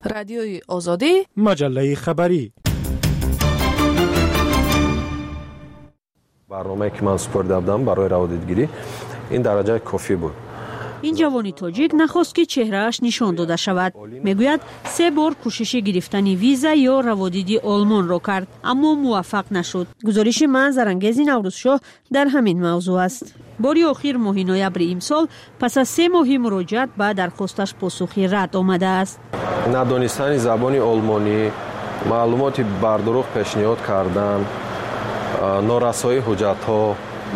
رادیوی آزادی، مجله خبری. برنامه‌ای که من سپرده بودم برای روادیدگیری این درجه کافی بود. این جوانی تاجیک نخواست که چهرهش نشان داده شود. میگوید 3 بار کوشش گرفتن ویزا یا روادیدی آلمان را کرد اما موفق نشد. گزارش منظرانگیز نوروزشاه در همین موضوع است. باری آخر ماه نوامبر امسال پس از 3 ماه مراجعت به درخواستش پاسخی رد آمده است. ندانستن زبان آلمانی، معلومات بر دروغ پیشنهاد کردن، نارسایی حجت‌ها،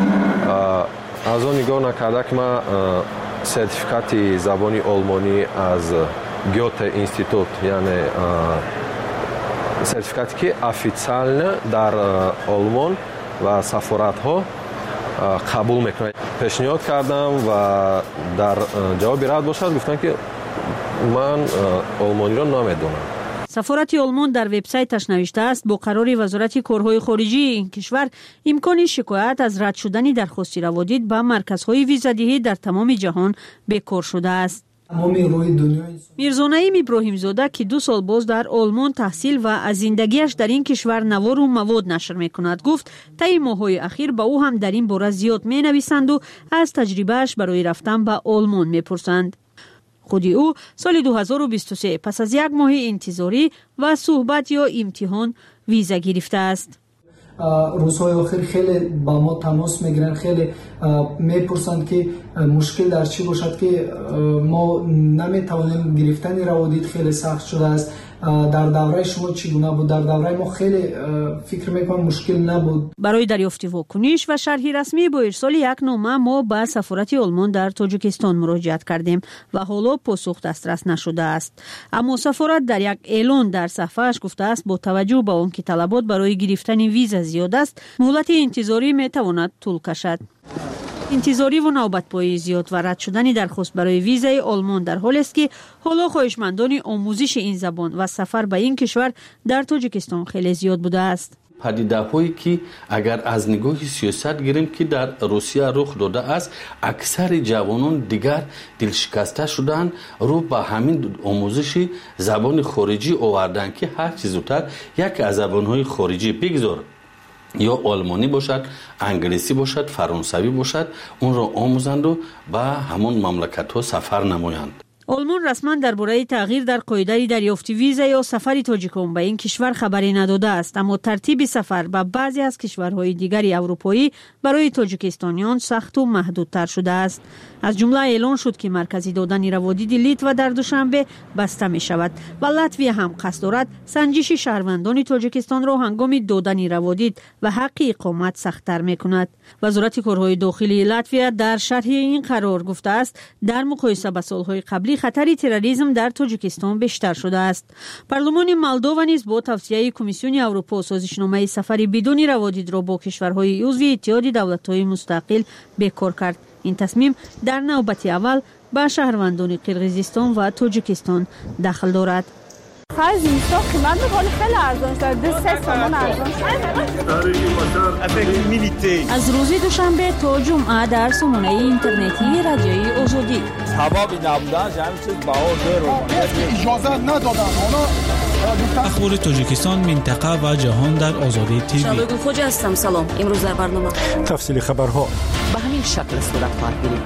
از آن نگاه نکرده که من سرتیفیکات زبان آلمانی از گوته اینستیتوت، یعنی سرتیفیکاتی که افیциально در آلمان و سفارت‌ها قبول میکنه. پیشنهاد کردم و در جواب رد باشد گفتن که من آلمانی را نمیدونم. سفارت آلمان در وبسایتش نوشته است با قرار وزارت کارهای خارجی این کشور امکان شکایت از رد شدن درخواست روادید به مرکزهای ویزادهی در تمام جهان بیکار شده است. میرزا نعیم ابراهیم زاده که 2 سال باز در آلمان تحصیل و از زندگیش در این کشور نوار و مواد نشر میکند گفت طی ماه‌های اخیر به او هم در این باره زیاد مینویسند و از تجربهش برای رفتن به آلمان میپرسند. خودی او سال 2023 پس از 1 ماه انتظاری و صحبت یا امتحان ویزا گرفته است. روزهای آخر خیلی با ما تماس میگیرن، خیلی میپرسند که مشکل در چی باشد که ما نمیتوانیم گرفتن روادید خیلی سخت شده است. در دوره شما چگونه بود؟ در دوره ما خیلی فکر میکنم مشکل نبود. برای دریافت واکنش و شرح رسمی با ارسال یک نامه ما به سفارت آلمان در تاجیکستان مراجعت کردیم و حالا پاسخ دسترس نشده است. اما سفارت در یک اعلان در صفحه‌اش گفته است با توجه به آنکه طلبات برای گرفتن ویزا زیاد است، مهلت انتظاری میتواند طول کشد. انتظاری و نوبت‌پایی زیاد و رد شدن درخواست برای ویزای آلمان در حالی است که حالا خواهشمندان آموزش این زبان و سفر به این کشور در تاجیکستان خیلی زیاد بوده است. پدیده‌هایی که اگر از نگاه سیاست گیریم که در روسیه رخ داده است، اکثر جوانان دیگر دلشکسته شدن رو به همین آموزش زبان خارجی آوردن که هر چیز زودتر یک از زبان‌های خارجی بگذار، یا آلمانی باشد، انگلیسی باشد، فرانسوی باشد، اون را آموزند و به همون مملکت‌ها سفر نمایند. آلمان رسما درباره تغییر در قاعده دریافت ویزا یا سفر تاجیکان به این کشور خبری نداده است، اما ترتیب سفر به بعضی از کشورهای دیگر اروپایی برای تاجیکستانیان سخت و محدودتر شده است. از جمله اعلان شد که مرکز دادن روادید لیتوا در دوشنبه بسته می شود و لاتویا هم قصد دارد سنجش شهروندان تاجیکستان را هنگام دادن روادید و حق اقامت سخت‌تر می کند. وزارت کارهای داخلی لاتویا در شرح این قرار گفته است در مقایسه با سالهای قبلی خطر تروریسم در تاجیکستان بیشتر شده است. پارلمان مولداوا نیز با توصیه کمیسیون اروپا سازشنامه سفر بدون روادید را با کشورهای عضو اتحاد دولت‌های مستقل بیکار کرد. این تصمیم در نوبت اول به شهروندان قرقیزستان و تاجیکستان دخل دارد. خرج اینستا قیمت میکنه خیلی ارزان شده، 3 تومان ارزان شده. از روز دوشنبه تا جمعه در سامانه اینترنتی رادیوی آزادی. سببی نبودن جمعی چیز بهار اجازه ندادن. اخبار تاجیکستان، منطقه و جهان در آزادی تیوی. شبگون خوجه هستم. سلام. امروز در برنامه تفصیل خبرها به همین شکل صورت خواهد گرفت.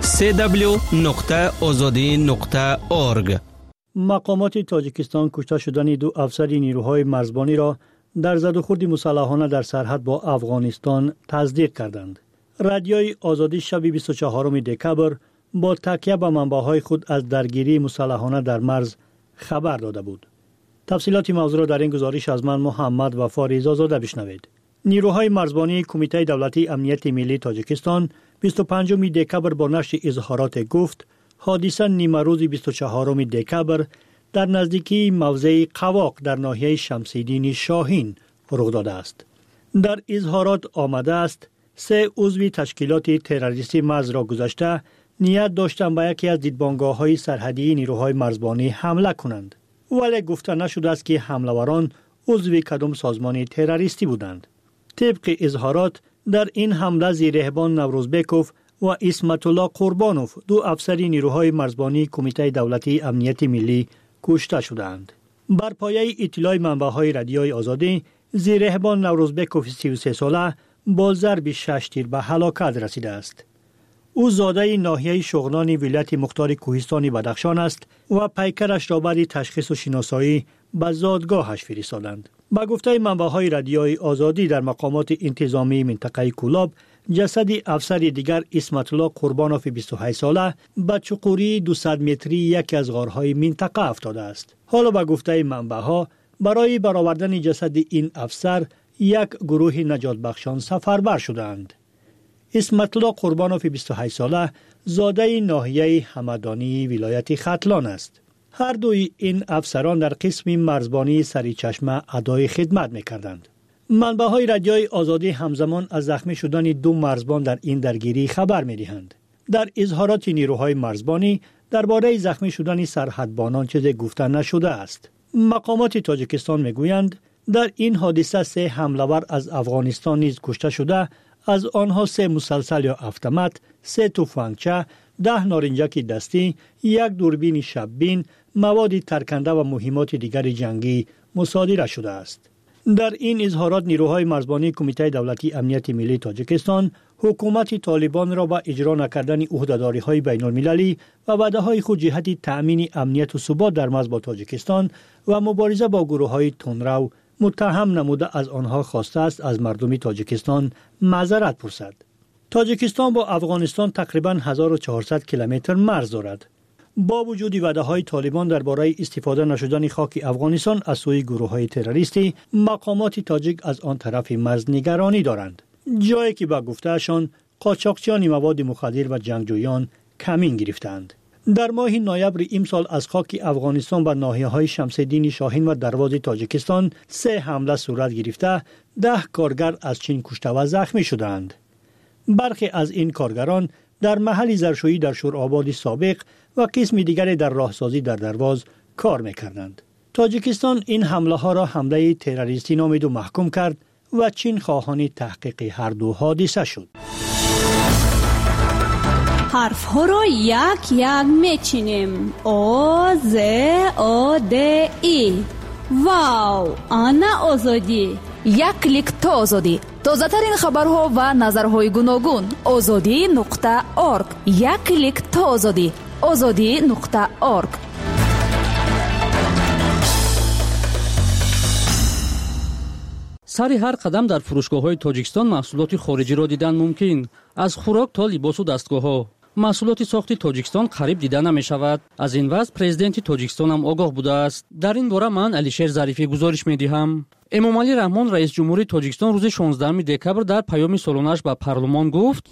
www.azadi.org. مقامات تاجیکستان کشته شدن 2 افسر نیروهای مرزبانی را در زدوخورد مسلحانه در سرحد با افغانستان تصدیق کردند. رادیوی آزادی شب 24 دکبر با تکیه به منبع‌های خود از درگیری مسلحانه در مرز خبر داده بود. تفصیلات موضوع را در این گزارش از من محمد وفا رضازاده بشنوید. نیروهای مرزبانی کمیته دولتی امنیت ملی تاجیکستان 25 دکبر با نشر اظهارات گفت حادثه نیمه روز 24 دکبر در نزدیکی موضع قواق در ناحیه شمس‌الدین شاهین رخ داده است. در اظهارات آمده است 3 عضو تشکیلات تروریستی مرز را گذاشته نیت داشتند به یکی از دیدبانگاه‌های سرحدی نیروهای مرزبانی حمله کنند، ولی گفته نشده است که حمله‌وران عضو کدام سازمان تروریستی بودند. طبق اظهارات در این حمله زیرهبان نوروزبکوف و اسمت الله قربانوف 2 افسر نیروهای مرزبانی کمیته دولتی امنیت ملی کشته شدند. بر پایه اطلاع منبع‌های رادیوی آزادی، زیرهبان نوروزبکوف 33 ساله با ضرب 6 تیر به هلاکت رسیده است. او زاده ناحیه شغنان ولایت مختار کوهستان بدخشان است و پیکرش را بعد تشخیص و شناسایی به زادگاهش فرستادند. با گفته منبع‌های رادیوی آزادی، در مقامات انتظامی منطقه کولاب جسد افسر دیگر اسمت الله قربانوف 28 ساله به چقوری 200 متری یکی از غارهای منطقه افتاده است. حالا با گفته منبع‌ها برای برآوردن جسد این افسر یک گروه نجات بخشان سفربر شدند. اسمت الله قربانوف 28 ساله زاده ناحیه همدانی ولایت ختلان است. هر دوی این افسران در قسم مرزبانی سریچشمه ادای خدمت می‌کردند. منبع‌های رادیوی آزادی همزمان از زخمی شدن 2 مرزبان در این درگیری خبر می‌دهند. در اظهارات نیروهای مرزبانی درباره زخمی شدن سرحدبانان چیزی گفته نشده است. مقامات تاجیکستان می‌گویند در این حادثه 3 حمله‌ور از افغانستان نیز کشته شده، از آنها 3 مسلسل یا автомат، 3 تفنگچه، 10 نارنجک دستی، 1 دوربین شب‌بین، مواد ترکنده و مهمات دیگر جنگی مصادره شده است. در این اظهارات نیروهای مرزبانی کمیته دولتی امنیت ملی تاجیکستان حکومت طالبان را با اجرا نکردن عهده‌داری‌های بین‌المللی و وعده‌های خود جهت تأمین امنیت و ثبات در مرز با تاجیکستان و مبارزه با گروه‌های تندرو متهم نموده از آنها خواسته است از مردم تاجیکستان معذرت پرسد. تاجیکستان با افغانستان تقریباً 1400 کیلومتر مرز دارد. با وجود وعده‌های طالبان درباره استفاده نشدن خاک افغانستان از سوی گروه‌های تروریستی، مقامات تاجیک از آن طرف مرز نگرانی دارند، جایی که با گفتهشان قاچاقچیان مواد مخدر و جنگجویان کمین گرفتند. در ماه نوامبر امسال از خاک افغانستان به ناحیه‌های شمس‌الدین شاهین و دروازه تاجیکستان 3 حمله صورت گرفته، 10 کارگر از چین کشته و زخمی شدند. برخی از این کارگران در محل زرشویی در شورآباد سابق و قسم دیگر در راهسازی در درواز کار می‌کردند. تاجیکستان این حمله ها را حمله تروریستی نامید و محکوم کرد و چین خواهان تحقیق هر دو حادثه شد. حرف ها را یک یک میچینیم. او ز او د ای. واو، آنا آزادی. یک کلیک تا آزادی. تازه ترین خبرها و نظرهای گوناگون. azadi.org. یک کلیک تا آزادی. azadi.org. سر هر قدم در فروشگاه‌های تاجیکستان محصولات خارجی را دیدن ممکن. از خوراک تا لباس و دستگاه‌ها. محصولات ساختی تاجیکستان قریب دیده نمی‌شود. از این وضع پرزیدنت تاجیکستان هم آگاه بوده است. در این باره من علیشیر ظریفی گزارش می‌دهم. امامعلی رحمان رئیس جمهوری تاجیکستان روز 16 دکبر در پیام سالانه‌اش به پارلمان گفت: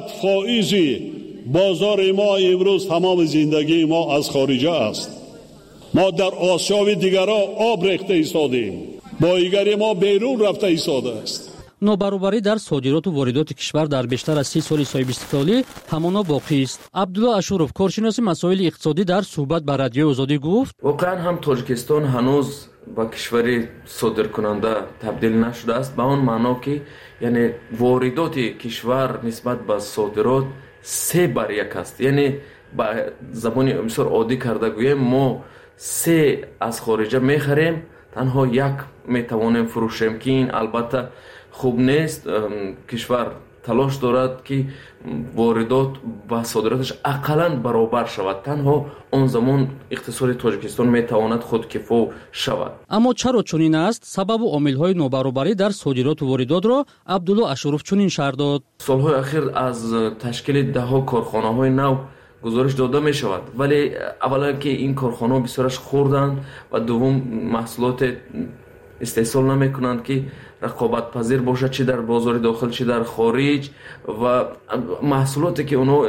90% بازار ما امروز تمام زندگی ما از خارجه است. ما در آسیا و دیگرها آب ریخته ایستادیم. بایگری ما بیرون رفته ایستاده است. نابرابری در صادرات و واردات کشور در بیشتر از 30 سال صاحب استقلالی همانا باقی است. عبدالله اشورов کارشناس مسائل اقتصادی در صحبت با رادیو آزادی گفت: واقعا هم تاجیکستان هنوز با کشوری صادرکننده تبدیل نشده است، به اون معنا که یعنی واردات کشور نسبت به صادرات 3 بر 1 است. یعنی با زبان بسیار عادی کرده گوییم ما 3 از خارجه میخریم، تنها 1 میتوانیم فروشیم که این البته خوب نیست. کشور تلاش دارد که واردات و صادراتش اقلاً برابر شود، تنها اون زمان اقتصاد تاجیکستان میتواند خودکفا شود. اما چرا چنین است؟ سبب و عامل‌های نابرابری در صادرات و واردات را عبدالله اشورов چنین شرح داد: سالهای اخیر از تشکیل 10 کارخانه‌های نو گزارش داده می شود، ولی اولا که این کارخانه بسیارش خوردند و دوم محصولات استحصال نمی کنند که رقابت پذیر باشد، چه در بازار داخل چه در خارج، و محصولاتی که اونها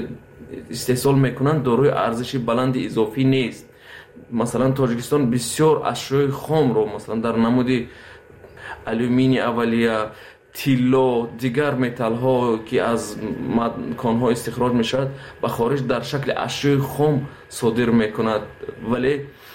استحصال می کنند دارای ارزش بلند اضافی نیست. مثلا تاجیکستان بسیار اشیاء خام رو مثلا در نمود آلومینی اولیه، تیلا، دیگر متال ها که از کان ها استخراج می شود به خارج در شکل اشیاء خام صادر می کند، ولی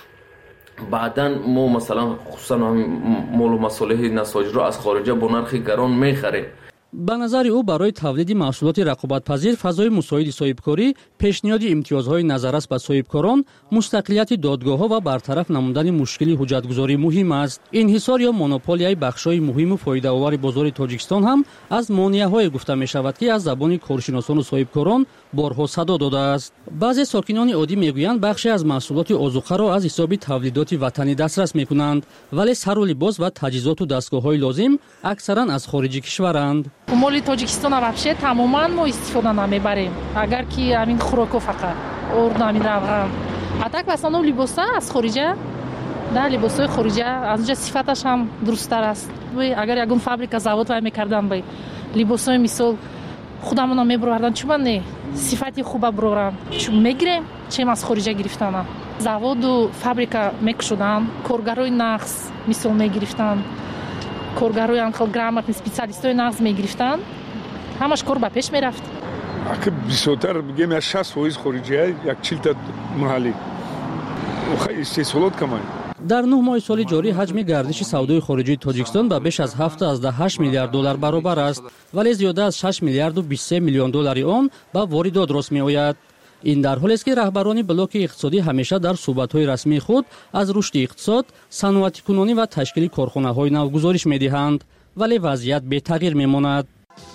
بعداً ما مثلا خصوصا مال و مصالح نساجی را از خارجه با نرخ گران می خریم. ба назари ӯ барои тавлиди маҳсулоти рақобатпазир фазои мусоиди соҳибкорӣ пешниҳоди имтиёзҳои назаррас ба соҳибкорон, мустақилияти додгоҳҳо ва бартараф намудани мушкили ҳуҷҷатгузорӣ муҳим аст. инҳисор ё монополияи бахшҳои муҳиму фоидаовари бозори Тоҷикистон ҳам аз монеаҳое гуфта мешавад, ки аз забони коршиносону соҳибкорон борҳо садо додааст. баъзе сокинони оддӣ мегӯянд бахше аз маҳсулоти озуқаро аз ҳисоби тавлидоти ватанӣ дастрас мекунанд, вале сару либос ва таҷҳизоту дастгоҳҳои лозим аксаран аз хориҷи кишваранд. моли Тоҷикистона вообще тамоман мо истифода намебарем, агар ки амин хӯроко фақат орд амин равған. А так в основном либоса аз хориҷа, да, либосои хориҷа аз онҷа сифаташ ҳам дурусттар аст. Агар ягон фабрика завод вай мекардам бай либосои мисол худамона мебуровардан, чума не сифати хуба бурорам, чу мегирем, чем аз хориҷа гирифтанам. Заводу фабрика мекушодан, коргарои нағз мисол мегирифтан, коргарои анхел грамотни специалистои нағз мегирифтан, ҳамаш кор ба пеш мерафт. Ака бисотар бигем я 60% хориҷия, як 40 маҳаллӣ. Охай истеҳсолот камай. дар 9 моҳи соли ҷорӣ ҳаҷми гардиши савдои хориҷии Тоҷикистон ба беш аз 7.8 миллиард доллар баробар аст, вале зиёда аз 6 миллиарду 23 миллион доллари он ба воридот рост меояд. ин дар ҳолест ки раҳбарони блоки иқтисодӣ ҳамеша дар суҳбатҳои расмии худ аз рушди иқтисод, саноатикунонӣ ва ташкили корхонаҳои нав гузориш медиҳанд, вале вазъият бетағйир мемонад.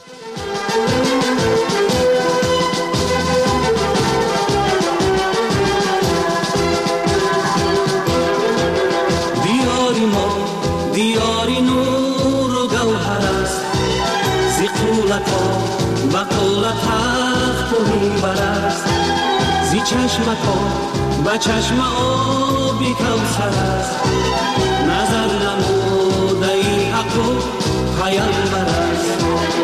دیاری نور و گوهر است زی قولت ها و قولت تخت و منبر است زی چشمت ها و چشم آبی کوثر است نظر نموده ای حق و پیامبر است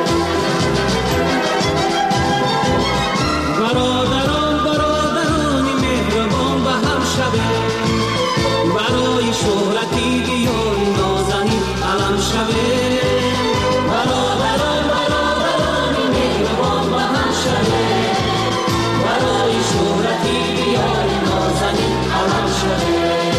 برادرانی مهربان به هم شبه برای شهرتی بیاری نازنین علم شبه برادرانی مهربان به هم شبه برای شهرتی بیاری نازنین علم شبه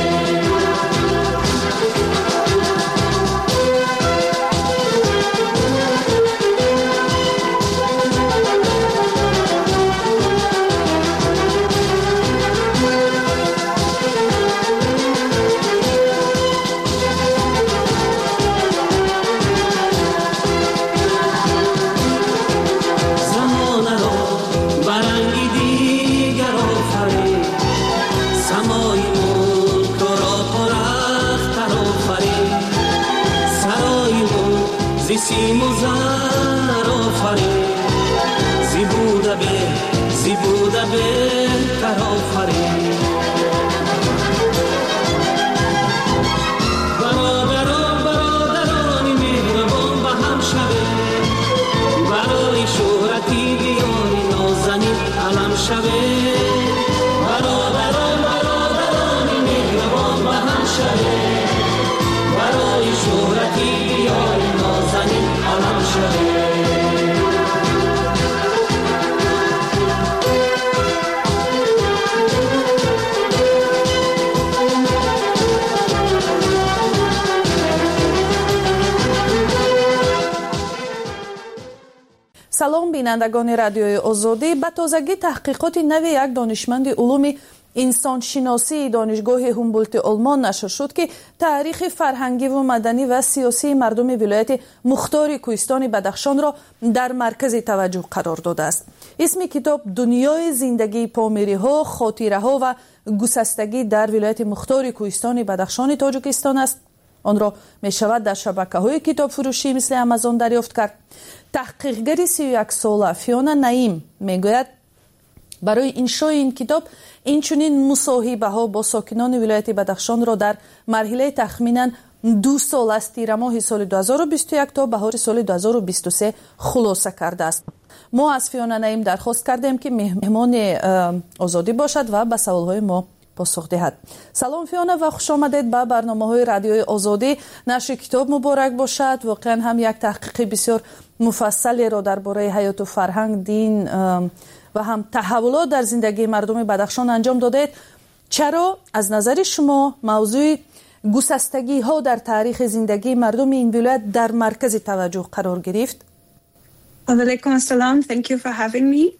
سیم و زر آفرین زی بوده بهتر آفرین برادرانی مهربان به هم شبه برای شهرتی بیاری نازنین علم شبه برادرانی مهربان به هم شبه برای شهرتی بیاری نازنین علم شبه салом бинандагони радиои озодӣ. ба тозагӣ таҳқиқоти нави як донишманди улуми инсоншиносии донишгоҳи ҳумболти олмон нашр шуд, ки таърихи фарҳангиву маданӣ ва сиёсии мардуми вилояти мухтори кӯҳистони Бадахшонро дар маркази таваҷҷӯҳ қарор додааст. исми китоб дунёи зиндагии помириҳо, хотираҳо ва гусастагӣ дар вилояти мухтори кӯҳистони Бадахшони Тоҷикистон аст. онро мешавад дар шабакаҳои китобфурӯшӣ мисли Амазон дарёфт кард. таҳқиқгари 31 сола Фиона Наим мегӯяд, барои иншои ин китоб инчунин мусоҳибаҳо бо сокинони вилояти Бадахшонро дар марҳилаи тахминан 2 сол аз тирамоҳи соли 2021 то баҳори соли 2023 хулоса кардааст. мо аз Фиона Наим дархост кардем, ки меҳмони озодӣ бошад ва ба саволҳои мо посух диҳад. салом Фиона ва хушомадед ба барномаҳои радиои озодӣ. нашри китоб муборак бошад. воқеан ҳам як таҳқиқи бисёр муфассалеро дар бораи ҳаёту фарҳанг, дин ва ҳам таҳаввулот дар зиндагии мардуми Бадахшон анҷом додаед. чаро аз назари шумо мавзӯи гусастагиҳо дар таърихи зиндагии мардуми ин вилоят дар маркази таваҷҷӯҳ қарор гирифт? Alaikum assalam. Thank you for having me.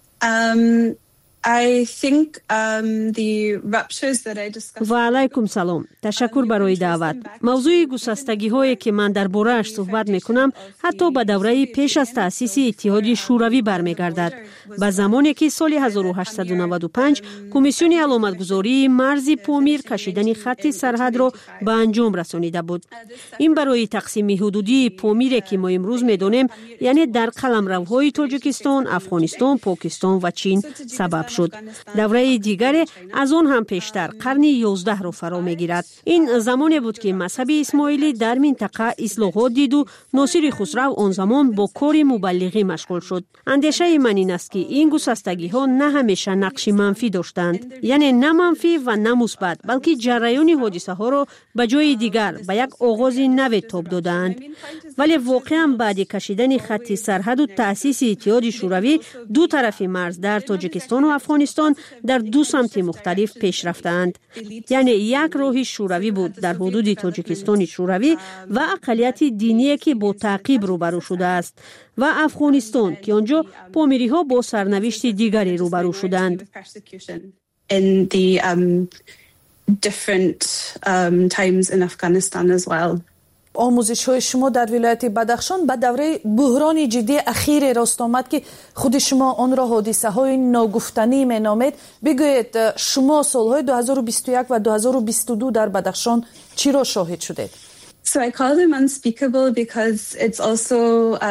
I think the ruptures that I discussed. و علیکم سلام. تشکر برای دعوت. موضوع گسستگی‌هایی که من درباره‌اش صحبت می‌کنم حتی به دوره پیش از تأسیس اتحادیه شوروی برمیگردد. به زمانی که سال 1895 کمیسیون علامتگذاری مرز پامیر کشیدن خط سرحد را به انجام رسانیده بود. این برای تقسیم حدودی پامیر که ما امروز می‌دانیم، یعنی در قلمروهای تاجیکستان، افغانستان، پاکستان و چین سبب شد. دوره دیگری از آن هم پیشتر قرن 11 را فرا میگیرد. این زمانی بود که مذهب اسماعیلی در منطقه اصلاحات دید و ناصر خسرو آن زمان با کار مبلغی مشغول شد. اندیشه من این است که این گسستگی ها نه همیشه نقش منفی داشتند، یعنی نه منفی و نه مثبت، بلکه جریان حادثه ها را به جای دیگر به یک آغاز نو تاب دادند. ولی واقعا بعد کشیدن خط سرحد و تأسیس اتحاد شوروی، دو طرف مرز در تاجیکستان و افغانستان در دو سمت مختلف پیش رفتند. یعنی یک راه شوروی بود در حدود تاجیکستان شوروی و اقلیت دینی که با تعقیب روبرو شده است و افغانستان که آنجا پامیری ها با سرنوشت دیگری روبرو شدند. In the different times in Afghanistan as well. آموزش‌های شما در ولایت بدخشان به دوره بحران جدی اخیر راست آمد که خود شما آن را حادثه‌های ناگفتنی می‌نامید. بگویید شما سال‌های 2021 و 2022 در بدخشان چی را شاهد شدید؟ So I call them unspeakable because it's also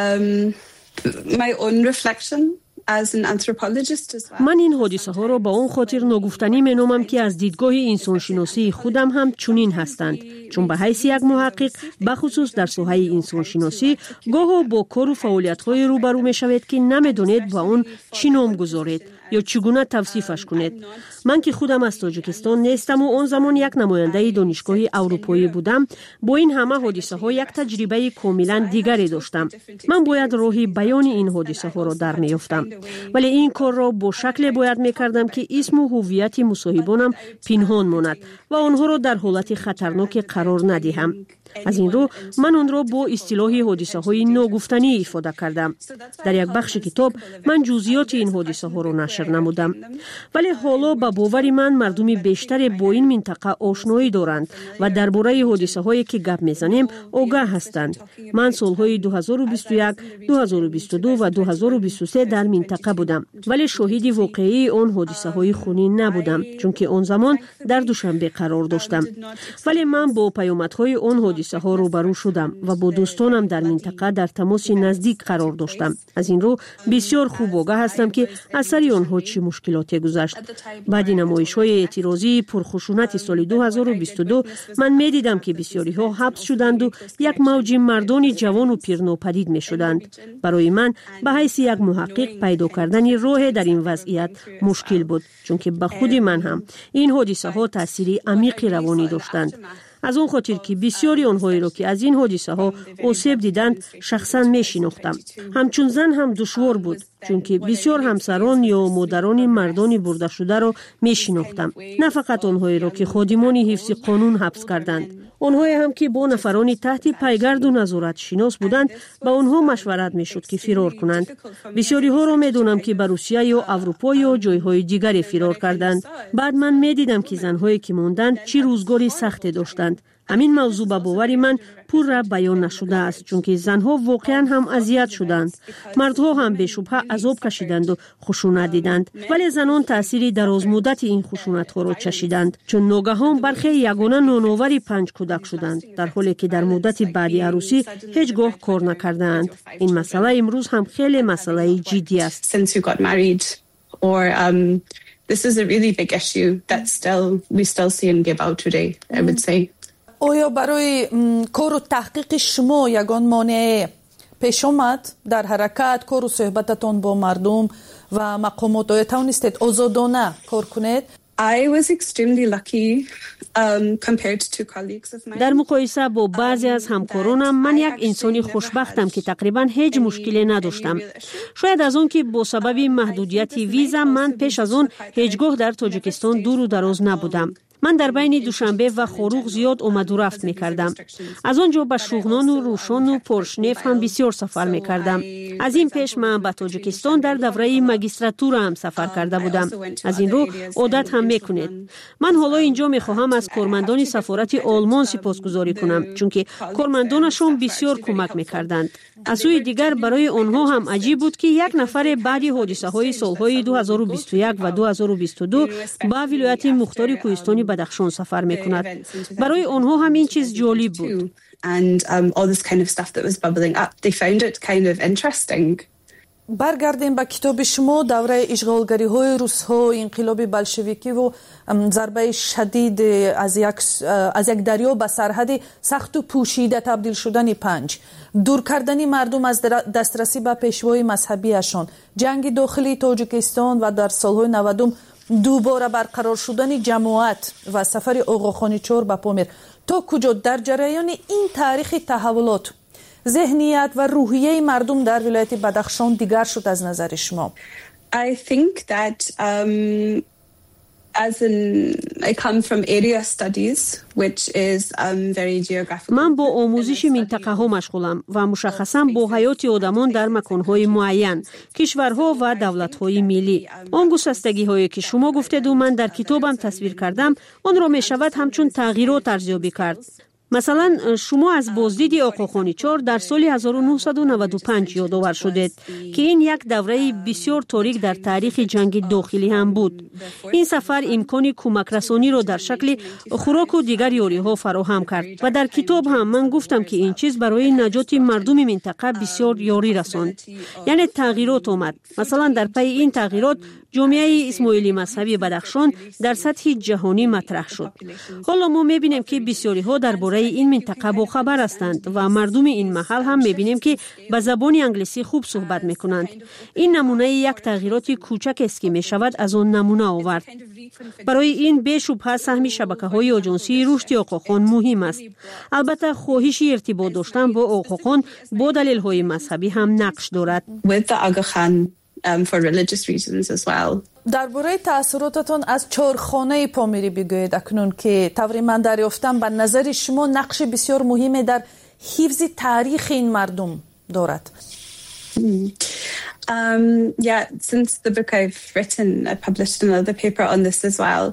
my own reflection as an anthropologist as well. من این حادثه ها را با اون خاطر ناگفتنی مینامم که از دیدگاه انسانشناسی خودم هم چنین هستند، چون به حیث یک محقق بخصوص در ساحه انسانشناسی گاه با کار و فعالیت‌های روبرو می‌شوید که نمی‌دانید با اون چی نام گذارید یا چگونه توصیفش کنید. من که خودم از تاجیکستان نیستم و آن زمان یک نماینده دانشگاه اروپایی بودم، با این همه حادثه ها یک تجربه کاملا دیگری داشتم. من باید راه بیان این حادثه ها را در میافتم، ولی این کار را با شکل باید میکردم که اسم و هویت مصاحبانم پنهان ماند و آنها را در حالت خطرناک قرار ندهم. از این رو من آن را با اصطلاح حادثه های ناگفتنی افاده کردم. در یک بخش کتاب من جزئیات این حادثه ها را نشر نمودم، ولی حالا به باور من مردم بیشتر با این منطقه آشنایی دارند و درباره حادثه هایی که گپ میزنیم آگاه هستند. من سالهای 2021، 2022 و 2023 در منطقه بودم، ولی شاهد واقعی آن حادثه های خونین نبودم، چون که آن زمان در دوشنبه قرار داشتم. ولی من با پیامدهای آن حادثه ها روبرو شدم و با دوستانم در منطقه در تماس نزدیک قرار داشتم. از این رو بسیار خوب آگاه هستم که اثر آنها چه مشکلاتی گذشت. بعد نمایش‌های اعتراضی پرخشونت سال 2022 من می‌دیدم که بسیاری ها حبس شدند و یک موج مردان جوان و پیر ناپدید می‌شدند. برای من به حیث یک محقق پیدا کردن راه در این وضعیت مشکل بود، چون که به خود من هم این حادثه ها تأثیر عمیق روانی داشتند. از اون خاطر که بسیاری آنهایی را که از این حادثه ها آسیب دیدند شخصا میشناختم. همچون زن هم دشوار بود، چون که بسیار همسران یا مادران مردان برده شده را میشناختم، نه فقط آنهایی را که خادمان حفظ قانون حبس کردند. آنهایی هم که با نفرانی تحت پیگرد و نظارت شناس بودند با آنها مشورت میشد که فرار کنند. بسیاری ها را میدونم که به روسیه یا اروپا یا جایهای دیگری فرار کردند. بعد من میدیدم که زنهایی که ماندند چه روزگاری سختی داشتند. همین موضوع به باور من پور بیان نشده است، چون که زنها واقعا هم اذیت شدند. مردها هم به شبهه عذاب کشیدند و خشونت دیدند، ولی زنان تأثیر دراز مدت این خشونت ها را چشیدند، چون ناگهان برخی یگانه نانآور 5 کودک شدند، در حالی که در مدت بعد عروسی هیچگاه کار نکردند. این مسئله امروز هم خیلی مسئله جدی است. This is a really big issue that we still see and give out today, I would say. آیا برای کار و تحقیق شما یگان مانع پیش آمد در حرکت، کار و صحبتتان با مردم و مقامات؟ آیا توانستید آزادانه کار کنید؟ I was extremely lucky compared to colleagues of mine. در مقایسه با بعضی از همکارانم من یک انسانی خوشبختم که تقریبا هیچ مشکلی نداشتم. شاید از اون که با سبب محدودیت ویزا من پیش از اون هیچگاه در تاجیکستان دور و دراز نبودم. من در بین دوشنبه و خروغ زیاد اومد و رفت میکردم. از آنجا به شوغنان و روشن و پرشنف هم بسیار سفر میکردم. از این پیش من به تاجیکستان در دوره ماجستراتور هم سفر کرده بودم. از این رو عادت هم میکنید. من حالا اینجا میخواهم از کارمندان سفارت آلمان سپاسگزاری کنم، چون که کارمندانشون بسیار کمک میکردند. از سوی دیگر برای آنها هم عجیب بود که یک نفر بعد حادثه های سالهای 2021 و 2022 به ولایت مختار کوهستانی بدخشان سفر میکند. برای آنها هم این چیز جالب بود. And all this kind of stuff that was bubbling up, they found it kind of interesting. برگردیم به کتاب شما. دوره اشغالگری های روس ها، انقلاب بلشویکی و ضربه شدید از یک دریا به سرحد سخت و پوشیده تبدیل شدن 5، دور کردن مردم از دسترسی به پیشوای مذهبیشان، جنگ داخلی تاجیکستان و در سالهای 90 دوباره برقرار شدن جماعت و سفر آقا خانیچور به پامیر. تا کجا در جریان این تاریخ تحولات ذهنیت و روحیه مردم در ولایت بدخشان دیگر شد از نظر شما؟ I think that I come from area studies, which is very geographical. من با آموزش منطقه ها مشغولم و مشخصاً با حیات آدمان در مکانهای معین، کشورها و دولت‌های ملی. آن گسستگی هایی که شما گفتید و من در کتابم تصویر کردم، آن را می شود همچون تغییرات ارزیابی کرد. مثلا شما از بازدید آقا خانیچور در سال 1995 یادآور شدید که این یک دوره بسیار تاریک در تاریخ جنگ داخلی هم بود. این سفر امکان کمک رسانی را در شکل خوراک و دیگر یاری‌ها فراهم کرد و در کتاب هم من گفتم که این چیز برای نجات مردم منطقه بسیار یاری رساند. یعنی تغییرات آمد. مثلا در پی این تغییرات جامعه اسماعیلی مذهبی بدخشان در سطح جهانی مطرح شد. حالا ما می‌بینیم که بسیاری ها درباره این منطقه با خبر هستند و مردم این محل هم می‌بینیم که به زبان انگلیسی خوب صحبت می‌کنند. این نمونه یک تغییرات کوچک است که می‌شود از آن نمونه آورد. برای این بی‌شبهه سهم شبکه‌های آژانسی رشد آقاخان مهم است. البته خواهش ارتباط داشتن با آقاخان با دلایل مذهبی هم نقش دارد. For religious reasons as well. درباره تأثیراتتان از چهارخانه پامیری بگویید اکنون که طوری من دریافتم به نظر شما نقش بسیار مهمی در حفظ تاریخ این مردم دارد. Yeah, since the book I've written, I published another paper on this as well.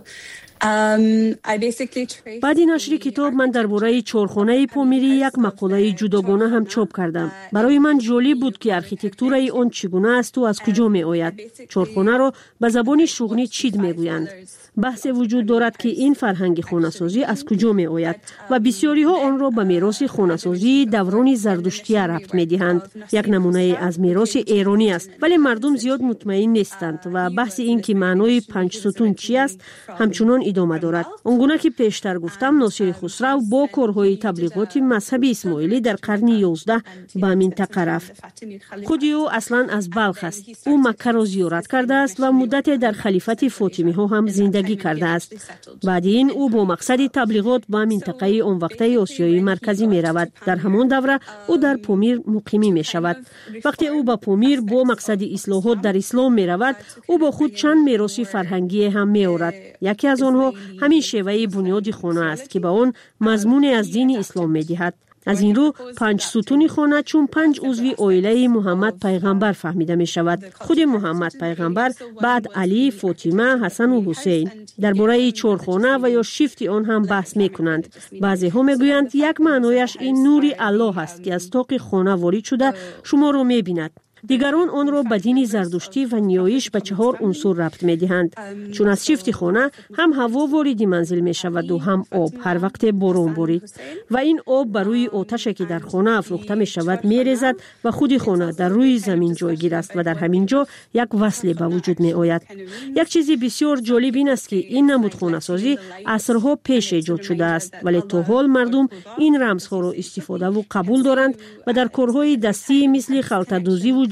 بعد نشر کتاب من درباره چهارخانه پامیری یک مقاله جداگانه هم چاپ کردم. برای من جالب بود که آرکیتکتور آن چگونه است و از کجا می آید. چهارخانه را به زبان شوغنی چید می گویند. بحث وجود دارد که این فرهنگ خانه‌سازی از کجا می آید و بسیاری ها آن را به میراث خانه‌سازی دوران زردشتی ربط می دهند. یک نمونه از میراث ایرانی است، ولی مردم زیاد مطمئن نیستند و بحث این که معنای 5 ستون چی است همچنان ادامه دارد. آنگونه که پیشتر گفتم ناصر خسرو با کارهای تبلیغات مذهبی اسماعیلی در قرن 11 به منطقه رفت. خود او اصلا از بلخ است. او مکه را زیارت کرده است و مدت در خلیفت فاطمی ها هم زندگی کرده است. بعد این او با مقصد تبلیغات به منطقه آن وقته آسیای مرکزی می رود. در همان دوره او در پامیر مقیمی می شود. وقتی او به پامیر با مقصد اصلاحات در اسلام می رود، او با خود چند میراث فرهنگی هم می آورد. یکی از آنها همین شیوه بنیاد خانه است که به آن مضمون از دین اسلام می دهد. از این رو 5 ستون خانه چون 5 عضو عائله محمد پیغمبر فهمیده می شود. خود محمد پیغمبر، بعد علی، فاطمه، حسن و حسین. درباره چهارخانه و یا شیفت آن هم بحث می کنند. بعضی ها می گویند یک معنایش این نوری الله است که از طاق خانه وارد شده شما را می بیند. دیگران آن را به دین زردشتی و نیایش به 4 عنصر ربط می دهند. چون از شیفت خانه هم هوا وارد منزل می شود و هم آب هر وقت باران بارید و این آب بر روی آتش که در خانه افروخته می شود می ریزد و خود خانه در روی زمین جایگیر است و در همین جا یک وصل به وجود می آید. یک چیز بسیار جالب این است که این نمود خانه سازی عصرها پیش ایجاد شده است، ولی تا حال مردم این رمزها را استفاده و قبول دارند و در کارهای دستی مثل خلطه‌دوزی و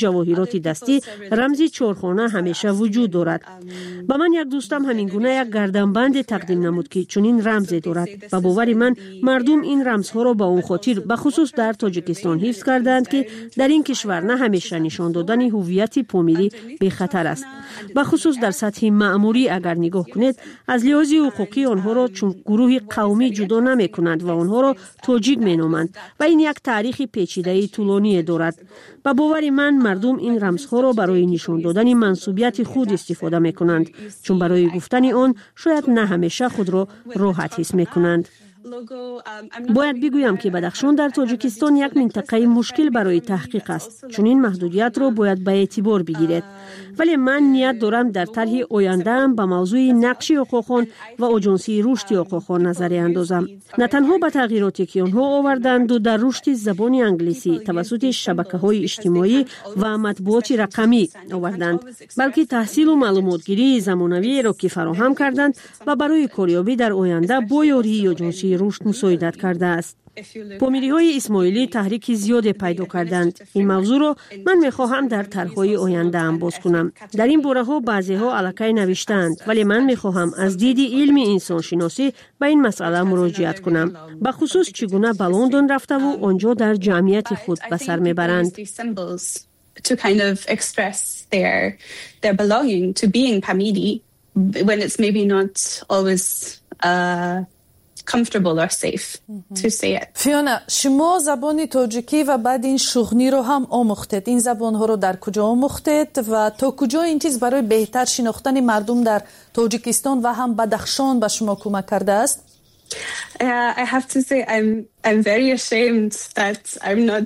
جواهرات دستی رمز چهارخانه همیشه وجود دارد. با من یک دوستم همین گونه یک گردنبند تقدیم نمود که چنین رمزی دارد و باور من مردم این رمزها را با اون خاطر به خصوص در تاجیکستان حفظ کردند که در این کشور نه همیشه نشان دادن هویت پامیری به خطر است. به خصوص در سطح مأموری اگر نگاه کنید از لحاظ حقوقی آنها را چون گروه قومی جدا نمی کنند و آنها را تاجیک می نامند و این یک تاریخ پیچیده طولانی دارد. با باور من مردم این رمزها را برای نشان دادن منسوبیت خود استفاده می کنند چون برای گفتن آن شاید نه همیشه خود را راحت حس می کنند. باید بگویم که بدخشان در تاجیکستان یک منطقه مشکل برای تحقیق است چون این محدودیت را باید به اعتبار بگیرید. ولی من نیت دارم در طرح آینده به موضوع نقش آقاخان و آژانسی رشد آقاخان نظری اندازم. نه تنها به تغییراتی که آنها آوردند و در رشد زبان انگلیسی توسط شبکه‌های اجتماعی و مطبوعات رقمی آوردند بلکه تحصیل و معلوماتگیری زمانوی را که فراهم کردند و برای کاریابی در آینده با یاری آژانسی رشد مساعدت کرده است. پامیری‌های اسماعیلی تحریک زیاد پیدا کردند. این موضوع را من می‌خواهم در طرح‌های آینده هم باز کنم. در این باره‌ها بعضی‌ها الکی نوشتند ولی من می‌خواهم از دید علم انسان شناسی به این مسئله مراجعت کنم. به خصوص چگونه به لندن رفته و آنجا در جمعیت خود به سر می‌برند. To kind of express their belonging to being Pamiri when it's maybe not always comfortable or safe to say it. فیونا شما زبان تاجیکی و بعد این شغنی رو هم آموختید. این زبان ها رو در کجا آموختید و تا کجا این چیز برای بهتر شناختن مردم در تاجیکستان و هم بدخشان به شما کمک کرده است؟ I have to say I'm very ashamed that I'm not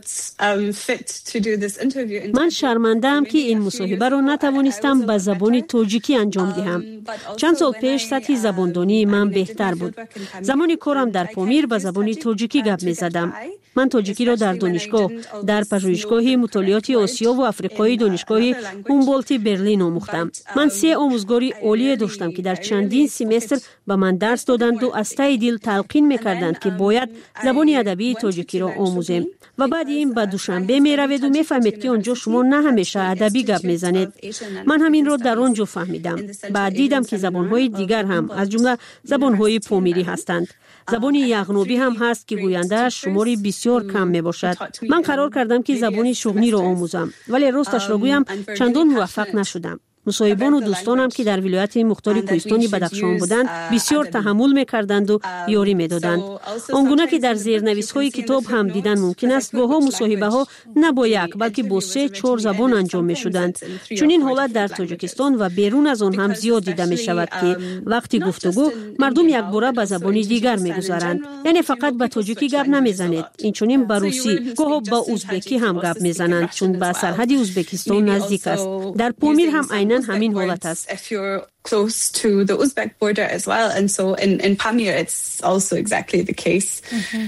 fit to do this interview. من شرمنده‌ام که این مصاحبه را نتوانستم به زبان تاجیکی انجام دهم. چند سال پیش سطح زباندانی من بهتر بود. زمان کارم در پامیر به زبان تاجیکی گپ می‌زدم. من تاجیکی را در دانشگاه در پژوهشگاه مطالعات آسیا و آفریقای دانشگاه هومبولت برلین آموختم. من 3 آموزگاری عالی داشتم که در چندین سمستر به من درس دادند و از ته دل تلقین می‌کردند که باید زبان ادبی تاجیکی را آموزیم. و بعد این به دوشنبه می‌روید و می‌فهمید که آنجا شما نه همیشه ادبی گپ می‌زنید. من همین را در آنجا فهمیدم. بعد دیدم که زبان‌های دیگر هم از جمله زبان‌های پامیری هستند. زبان یغنوبی هم هست که گوینده شماری بسیار کم میباشد. من قرار کردم که زبان شغنی را آموزم ولی راستش را گویم چندان موفق نشدم. مصاحبان و دوستانم که در ولایت مختار کوهستان بدخشان بودند بسیار تحمل می‌کردند و یاری می‌دادند. آنگونه که در زیرنویس‌های کتاب هم دیدن ممکن است گاهی مصاحبه‌ها نه با یک بلکه با 3-4 زبان انجام می‌شدند. چون این حالت در تاجیکستان و بیرون از آن هم زیاد دیده می‌شود که وقتی گفتگو مردم یک باره به زبان دیگر می‌گذارند. یعنی فقط به تاجیکی گپ نمی‌زنید. این چنین به روسی گاهی با ازبکی هم گپ می‌زنند چون به سرحد ازبکستان نزدیک است. در پامیر هم عیناً همین حالت است. If you're close to the Uzbek border as well, and so in Pamir it's also exactly the case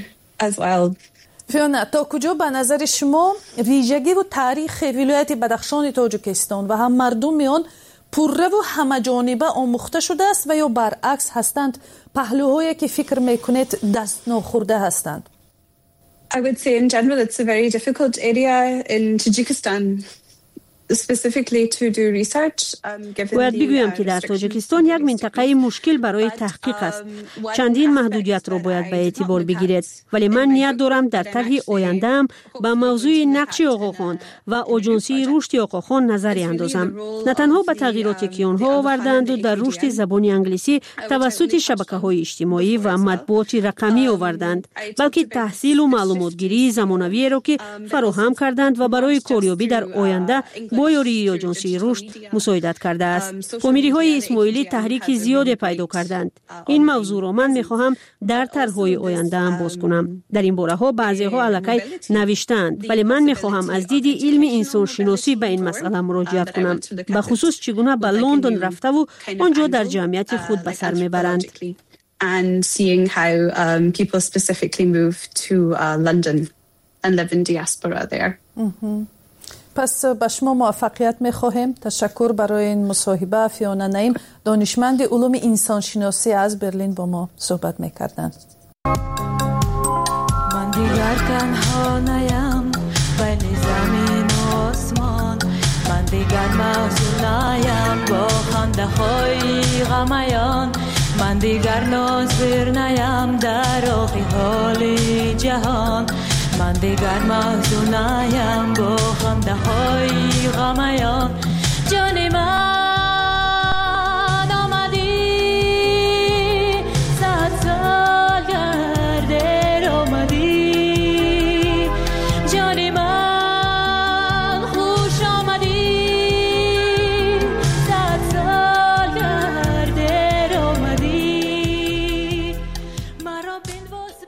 as well. فیونا تا کجا به نظر شما ویژگی و تاریخ ولایت بدخشان تاجیکستان و هم مردم آن پررو و همه‌جانبه آموخته شده است و یا برعکس هستند پهلوهایی که فکر میکنید دست ناخورده هستند؟ I would say in general it's a very difficult area in Tajikistan. Specifically to do research. باید بگویم که در تاجیکستان یک منطقه مشکل برای تحقیق است. چندین محدودیت را باید به اعتبار بگیرید. ولی من نیت دارم در طرح آینده‌ام به موضوع نقش آقاخان و آژانسی رشد آقاخان نظری اندازم. نه تنها به تغییراتی که آنها آوردند و در رشد زبان انگلیسی توسط شبکه‌های اجتماعی و مطبوعات رقمی آوردند، بلکه تحصیل و معلوماتگیری زمانوی را که فراهم کردند و برای کاریابی در آینده با یاری آژانسی رشد مساعدت کرده است. پامیری‌های اسماعیلی تحریک زیاد پیدا کردند. این موضوع را من می‌خواهم در طرح‌های آینده هم باز کنم. در این باره‌ها بعضی‌ها الکی نوشتند ولی من می‌خواهم از دید علم انسان شناسی به این مسئله مراجعت کنم، به خصوص چگونه به لندن رفته و آنجا در جمعیت خود به سر می‌برند. And seeing how people specifically move to London and live in diaspora there. پس به شما موفقیت می‌خواهیم. تشکر برای این مصاحبه. فیونا نعیم دانشمند علوم انسانشناسی از برلین با ما صحبت می‌کردند. من دیگر تنها نیم بین زمین و آسمان، من دیگر محزون نیم با خنده های غمیان، من دیگر ناظر نیم در آخی حال جهان، من دیگر محزون نیم با خنده های غمیان. جان من آمدی 100 سال گردر آمدی، جان من خوش آمدی 100 سال گردر آمدی. مرا بنواز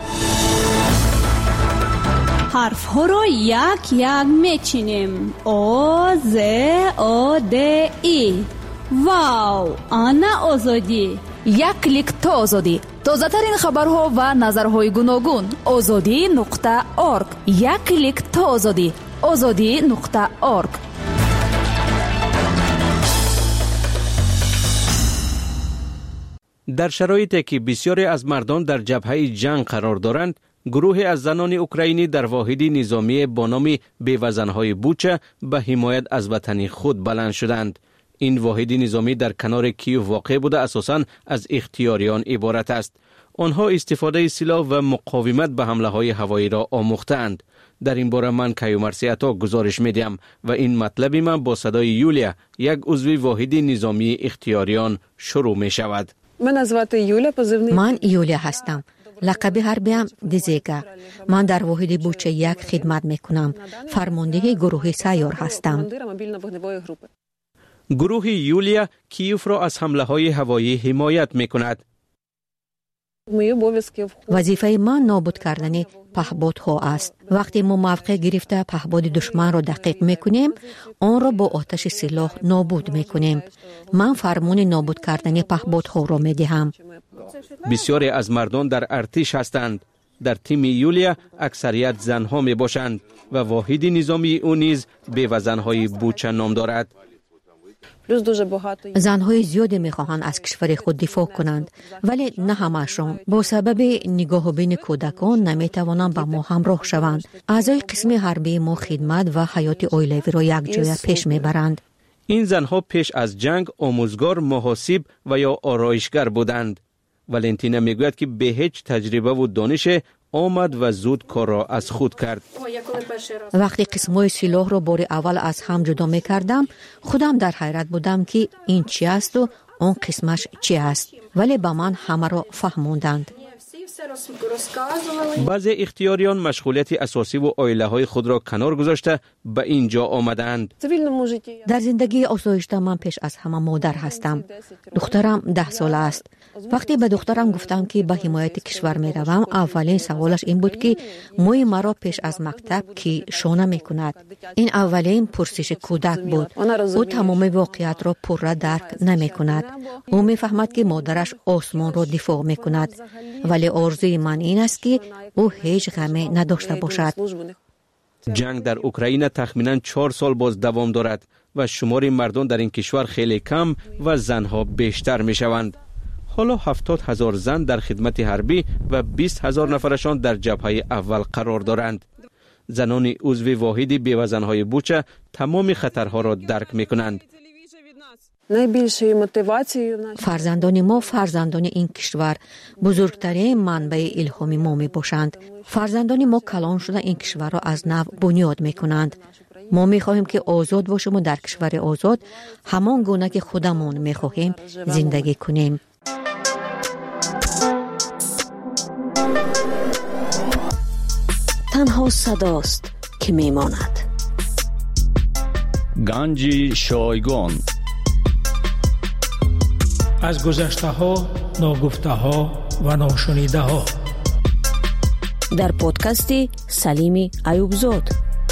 حرف ها را یک یک میچینیم. آ ز آ د ای. واو، آنا آزادی. یک کلیک تا آزادی. تازه ترین خبرها و نظرهای گوناگون. azadi.org. یک کلیک تا آزادی. azadi.org. در شرایطی که بسیاری از مردان در جبهه جنگ قرار دارند، گروهی از زنان اوکراینی در واحدی نظامی با نام بیوزن‌های بوچه به حمایت از وطن خود بلند شدند. این واحدی نظامی در کنار کیو واقع بوده اساساً از اختیاریان عبارت است. آنها استفاده سلاح و مقاومت به حمله‌های هوایی را آموختند. در این باره من کیومرسیاتا گزارش میدم و این مطلبی من با صدای یولیا، یک عضو واحدی نظامی اختیاریان شروع می شود. من یولیا هستم. لقب حربیم دیزیگا. من در واحد بوچه یک خدمت میکنم. فرمانده گروه سیار هستم. گروه یولیا کیوف را از حمله های هوایی حمایت میکند. وظیفه من نابود کردن پهپادها است. وقتی ما موقع گرفته پهپاد دشمن را دقیق میکنیم، آن را با آتش سلاح نابود میکنیم. من فرمان نابود کردن پهپادها را میدهم. بسیاری از مردان در ارتش هستند. در تیم یولیا اکثریت زنها می باشند و واحد نظامی او نیز بیوزن‌های بوچه نام دارد. زنهای زیادی میخواهند از کشور خود دفاع کنند، ولی نه همه‌شان با سبب نگاه بین کودکان نمیتوانند با ما همراه شوند. اعضای قسم حربی ما خدمت و حیات اویلوی را یک جای پیش میبرند. این زنها پیش از جنگ آموزگار، محاسب و یا آرایشگر بودند. ولنتینا میگوید که به هیچ تجربه و دانش آمد و زود کار را از خود کرد. وقتی قسمای سلاح را بار اول از هم جدا می کردم، خودم در حیرت بودم که این چی است و اون قسمش چی است، ولی با من همه را فهموندند. بعضی اختیاریان مشغولیت اساسی و عائله های خود را کنار گذاشته به اینجا آمدند. در زندگی آسایشته من پیش از همه مادر هستم. دخترم 10 ساله است. وقتی به دخترم گفتم که به حمایت کشور می روم، اولین سوالش این بود که موی مرا پیش از مکتب کی شانه می کند. این اولین پرسش کودک بود. او تمام واقعیت را پورا درک نمی کند. او می فهمد که مادرش آسمان را دفاع می کند، ولی آرزوی من این است که او هیچ غمی نداشته باشد. جنگ در اوکراین تخمینا 4 سال باز دوام دارد و شمار مردان در این کشور خیلی کم و زنها بیشتر می شوند. حالا 70,000 زن در خدمت حربی و 20,000 نفرشان در جبهه اول قرار دارند. زنان عضو واحد بیوزن‌های بوچه تمام خطرها را درک می کنند. فرزندان ما فرزندان این کشور بزرگترین منبع الهام ما می باشند. فرزندان ما کلان شده این کشور را از نو بنیاد می کنند. ما می خواهیم که آزاد باشیم و در کشور آزاد همان گونه که خودمون می خواهیم زندگی کنیم. تنها صداست که می ماند. گنج شایگان از گذشته ها، ناگفته ها و ناشنیده ها در پادکست سلیم ایوبزاد.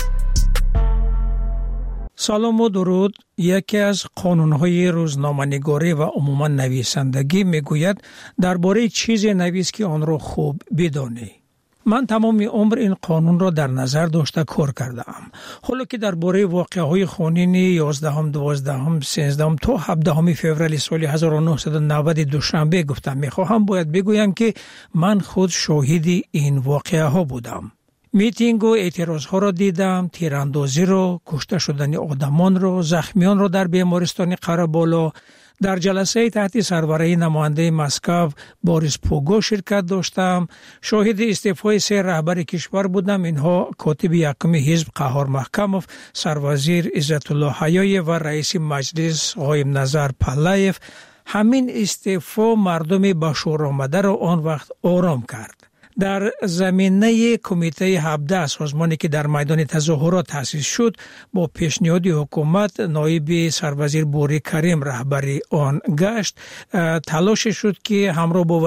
سلام و درود. یکی از قانون‌های روزنامه‌نگاری و عموما نویسندگی میگوید درباره چیزی نویس که آن را خوب بدانی. من تمام عمر این قانون را در نظر داشته کار کردم. حالا که درباره واقعه‌های خونین 11 12 13 تا 17 فوریه سال 1990 دوشنبه گفتم، باید بگویم که من خود شاهد این واقعه ها بودم. میتینگ و اعتراضها را دیدم، تیراندازی را، کشته شدن آدمان را، زخمیان را در بیمارستان قره‌بالا. در جلسه تحت سربرایی نماینده مسکو بوریس پوگو شرکت داشتم. شاهد استعفای 3 رهبر کشور بودم. اینها کاتب یکم حزب قهار محکموف، سروزیر عزت الله حیایی و رئیس مجلس قایم نظر پهلویف. همین استعفا مردم به شور آمده را آن وقت آرام کرد. در زمینه کمیته 17 سازمانی که در میدان تظاهرات تأسیس شد، با پیشنهاد حکومت نایب سروزیر بوری کریم رهبری آن گشت. تلاش شد که همراه با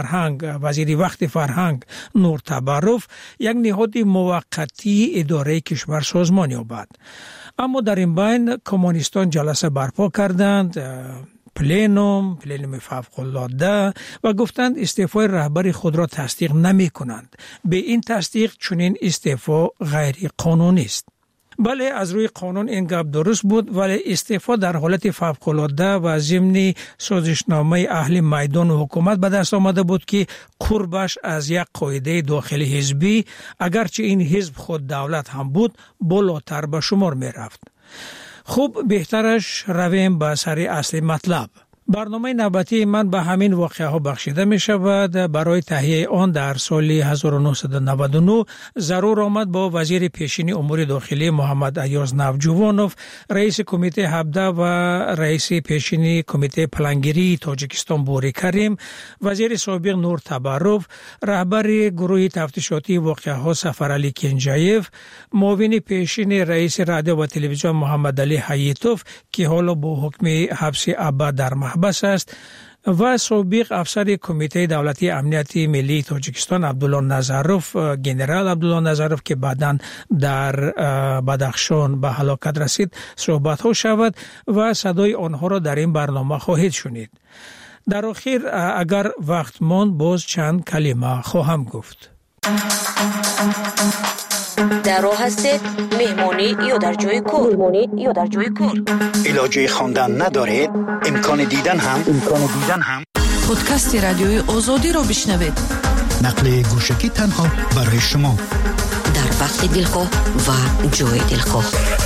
وزیر وقت فرهنگ نور تبروف یک نهاد موقتی اداره کشور سازمان یابد. اما در این بین کمونیستان جلسه برپا کردند، پلینوم فوق‌العاده، و گفتند استعفای رهبر خود را تصدیق نمی کنند. به این تصدیق چنین استعفا غیر قانونی است. بله، از روی قانون این گپ درست بود، ولی استعفا در حالت فوق‌العاده و ضمن سازشنامه اهل میدان و حکومت به دست آمده بود که قربش از یک قاعده داخلی حزبی، اگرچه این حزب خود دولت هم بود، بالاتر به شمار می رفت. خوب، بهترش رویم به سر اصل مطلب. برنامه نوبتی من به همین واقعه ها بخشیده می شود. برای تهیه آن در سال 1999 ضرور آمد با وزیر پیشین امور داخلی محمد ایاز نوجوانوف، رئیس کمیته 17 و رئیس پیشین کمیته پلانگیری تاجیکستان بوری کریم، وزیر سابق نور تبروف، رهبر گروه تفتیشاتی واقعه ها سفرعلی کنجایف، معاون پیشین رئیس رادیو و تلویزیون محمد علی حییتوف که حالا با حکم حبس ابد در بس است، و سابق افسر کمیته دولتی امنیت ملی تاجیکستان عبدالله نظروف، گنرال عبدالله نظروف که بعداً در بدخشان به هلاکت رسید صحبت ها شود و صدای آنها را در این برنامه خواهید شنید. در آخر اگر وقت ماند باز چند کلمه خواهم گفت. در راه هستید، مهمانی یا در جای کار. علاجه خواندن ندارید، امکان دیدن هم. پادکست رادیوی آزادی را بشنوید. نقل گوشکی تنها برای شما، در وقت دلخواه و جای دلخواه.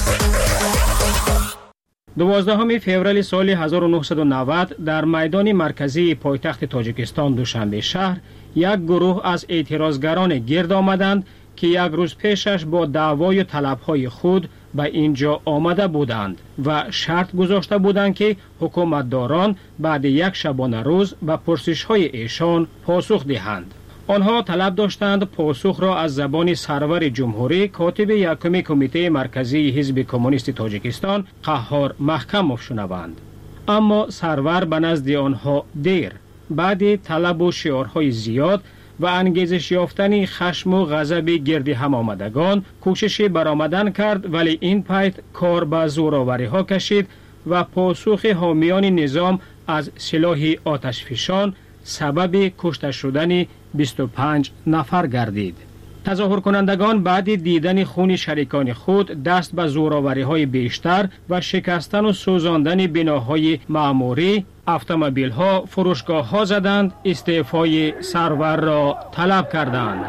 12 فوریه سال 1990 در میدان مرکزی پایتخت تاجیکستان دوشنبه شهر یک گروه از اعتراضگران گرد آمدند که یک روز پیشش با دعوای و طلبهای خود به اینجا آمده بودند و شرط گذاشته بودند که حکومتداران بعد یک شبانه روز به پرسش‌های ایشان پاسخ دهند. آنها طلب داشتند پاسخ را از زبان سرور جمهوری کاتب یکم کمیته مرکزی حزب کمونیست تاجیکستان قهار محکموف شنوند. اما سرور به نزد آنها دیر، بعد طلب و شعارهای زیاد و انگیزش یافتن خشم و غضب گرد هم آمدگان کوشش برآمدن کرد، ولی این پایت کار به زورآوری ها کشید و پاسخ حامیان نظام از سلاح آتشفشان سبب کشته شدن 25 نفر گردید. تظاهر کنندگان بعد دیدن خون شریکان خود دست به زورآوری های بیشتر و شکستن و سوزاندن بناهای معموری، اتومبیل ها، فروشگاه ها زدند، استعفای سرور را طلب کردند.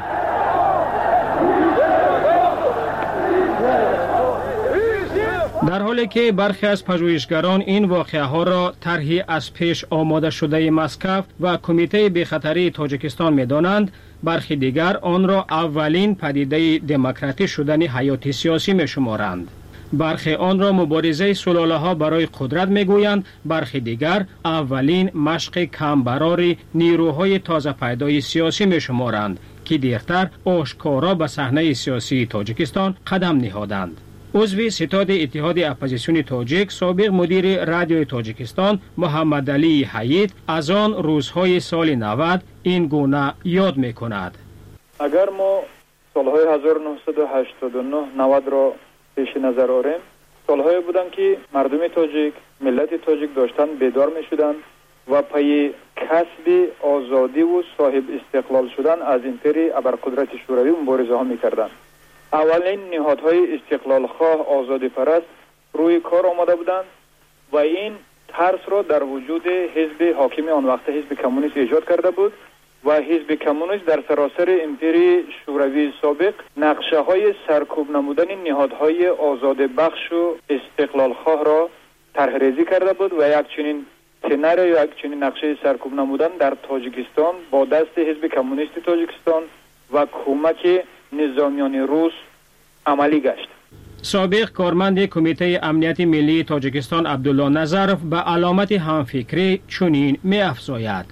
در حالی که برخی از پژوهشگران این واقعه ها را طرحی از پیش آماده شده مسکو و کمیته بی‌خطری تاجیکستان می‌دانند، برخی دیگر آن را اولین پدیده دموکراتی شدن حیات سیاسی می‌شمارند. برخی آن را مبارزه سلاله‌ها برای قدرت می‌گویند، برخی دیگر اولین مشق کمبرار نیروهای تازه پیدای سیاسی می‌شمارند که دیرتر آشکارا به صحنه سیاسی تاجیکستان قدم نهادند. عضو ستاد اتحاد اپوزیسیون تاجیک، سابق مدیر رادیوی تاجیکستان محمد علی حیید از آن روزهای سال 90 این گونه یاد می‌کند. اگر ما سالهای 1989-90 را پیش نظر آوریم، سالهایی بودند که مردم تاجیک، ملت تاجیک داشتن بیدار می‌شدند و پای کسب آزادی و صاحب استقلال شدن از امپری ابرقدرت شوروی مبارزه ها می‌کردند. اولین نهادهای استقلال خواه آزادی پرست روی کار آمده بودند و این ترس را در وجود حزب حاکم آن وقت حزب کمونیست ایجاد کرده بود و حزب کمونیست در سراسر امپری شوروی سابق نقشه های سرکوب نمودن نهادهای آزاد بخش و استقلال خواه را طرح ریزی کرده بود و یک چنین سناریو یا یک چنین نقشه سرکوب نمودن در تاجیکستان با دست حزب کمونیست تاجیکستان و کمک نظامیان روس عملی گشت. سابق کارمند کمیته امنیت ملی تاجیکستان عبدالله نظرف به علامت همفکری چنین می افزاید: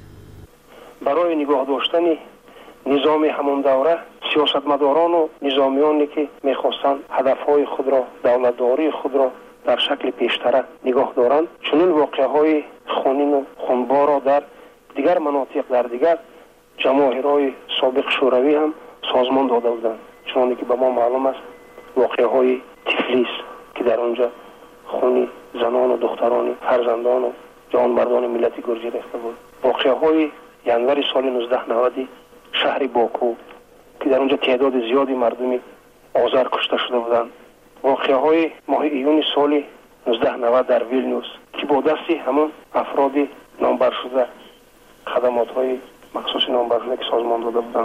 برای نگاه داشتن نظام همون دوره سیاستمداران و نظامیانی که میخواستند هدفهای خود را، دولتداری خود را در شکل پیشتره نگاه دارند، چنین واقعهای خونین و خونبار را در دیگر مناطق، در دیگر جماهیرهای سابق شوروی هم سازمان داده بودند. چون که به ما معلوم است واقعهای تفلیس که در آنجا خون زنان و دختران فرزندان و جوانمردان ملت گرجی ریخته بود. واقعهای ینور سال 1990 شهر باکو که در اونجا تعداد زیادی مردمی آذر کشته شده بودند. واقعهای ماه ایون سال 1990 در ویلنیوس که با دستی همون افراد نامبر شده، خدمات‌های مخصوص نامبر شده که سازمان داده بودند،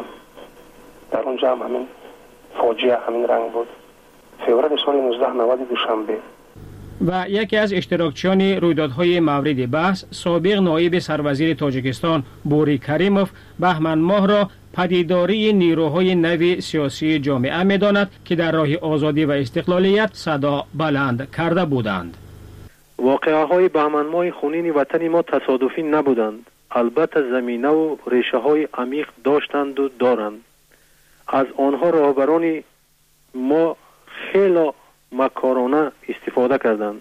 در اونجا هم همین فاجعه همین رنگ بود. فوریه سال 1990 دوشنبه. و یکی از اشتراکچیان رویدادهای مورد بحث سابق نایب سروزیر تاجیکستان بوری کریموف بهمن ماه را پدیداری نیروهای نو سیاسی جامعه می‌داند که در راه آزادی و استقلالیت صدا بلند کرده بودند. واقعه‌های بهمن ماه خونین وطن ما تصادفی نبودند. البته زمینه و ریشه‌های عمیق داشتند و دارند. از آنها رهبران ما خیلی مکارانه استفاده کردند.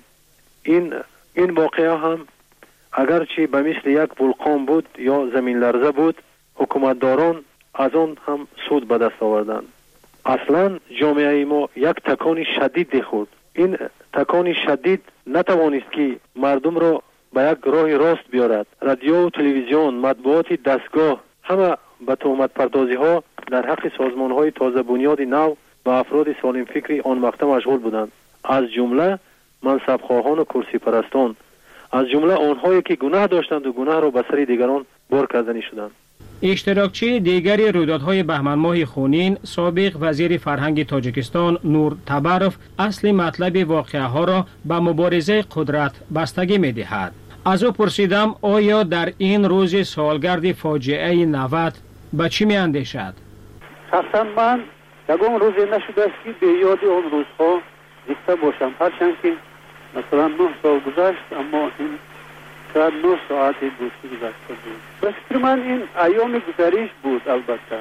این واقعه هم اگرچه به مثل یک ولکان بود یا زمین لرزه بود، حکومتداران از آن هم سود به دست آوردند. اصلا جامعه ما یک تکان شدید خورد. این تکان شدید نتوانست که مردم را به یک راه راست بیارد. رادیو و تلویزیون، مطبوعات دستگاه همه به تهمت پردازی ها در حق سازمان های تازه بنیاد نو و افراد سالم فکری آن وقت مشغول بودند، از جمله منصب خواهان و کرسی پرستان، از جمله آنهایی که گناه داشتند و گناه را به سر دیگران بار کردنی شدند. اشتراکچی دیگری رویدادهای بهمن ماه خونین سابق وزیر فرهنگ تاجیکستان نور تبروف اصل مطلب واقعه ها را به مبارزه قدرت بستگی می دهد. از او پرسیدم آیا در این روز سالگرد فاجعه 90 به چی می اندیشد؟ شخصا من یگان روزی نشده است که به یاد آن روزها زنده باشم، هرچند که مثلا 9 سال گذشت، اما این شاید 9 ساعت دوستی گذشته بود. به فکر من این ایام گذریش بود. البته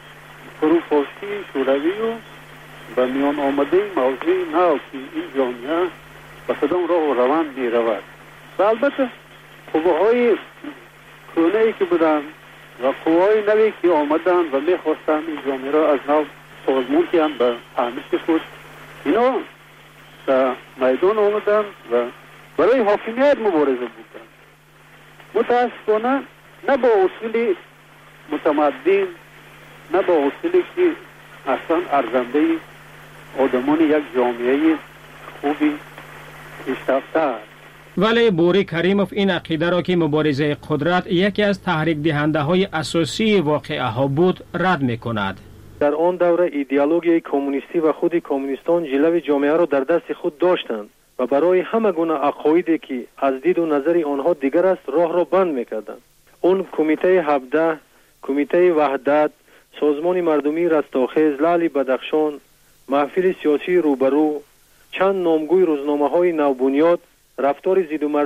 فروپاشی شوروی و به میان آمده موضوع نو که این جامعه به کدام راه و روند می رود و البته قوه‌های کهنه‌ای که بودند و قوه‌های نوی که آمدند و می خواستند این جامعه را از نو سازمان کنند به فهمش خود، اینا به میدان آمدند و برای حاکمیت مبارزه بودند. متاسفانه نه با اصول متمدن، نه با اصولی که اصلا ارزنده آدمان یک جامعه خوبی پیشرفته است. ولی بوری کریموف این عقیده را که مبارزه قدرت یکی از تحریک دهنده های اساسی واقعه ها بود رد می کند. در آن دوره ایدئولوژی کمونیستی و خود کمونیستان جلوه جامعه را در دست خود داشتند و برای همه گونه عقایدی که از دید و نظر آنها دیگر است راه را بند می‌کردند. اون کمیته 17، کمیته وحدت، سازمان مردمی رستاخیز، لعل بدخشان، محفل سیاسی روبرو، چند نامگوی روزنامه‌های نوبنیاد رفتار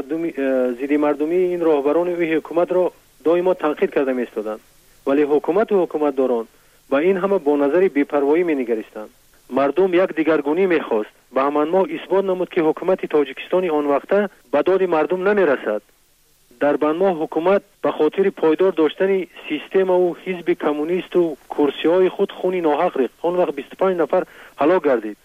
ضد مردمی این راهبران و حکومت را دائما تنقید کرده می‌ایستادند. ولی حکومت و حکومتداران با این همه با نظر بی‌پروایی می‌نگریستند. مردم یک دیگرگونی می‌خواست. بهمن ماه اثبات نمود که حکومت تاجیکستان آن وقته به داد مردم نمی‌رسد. در بهمن ماه حکومت به خاطر پایدار داشتن سیستم و حزب کمونیست و کرسی‌های خود خون ناحق ریخت. آن وقت 25 نفر هلاک گردید.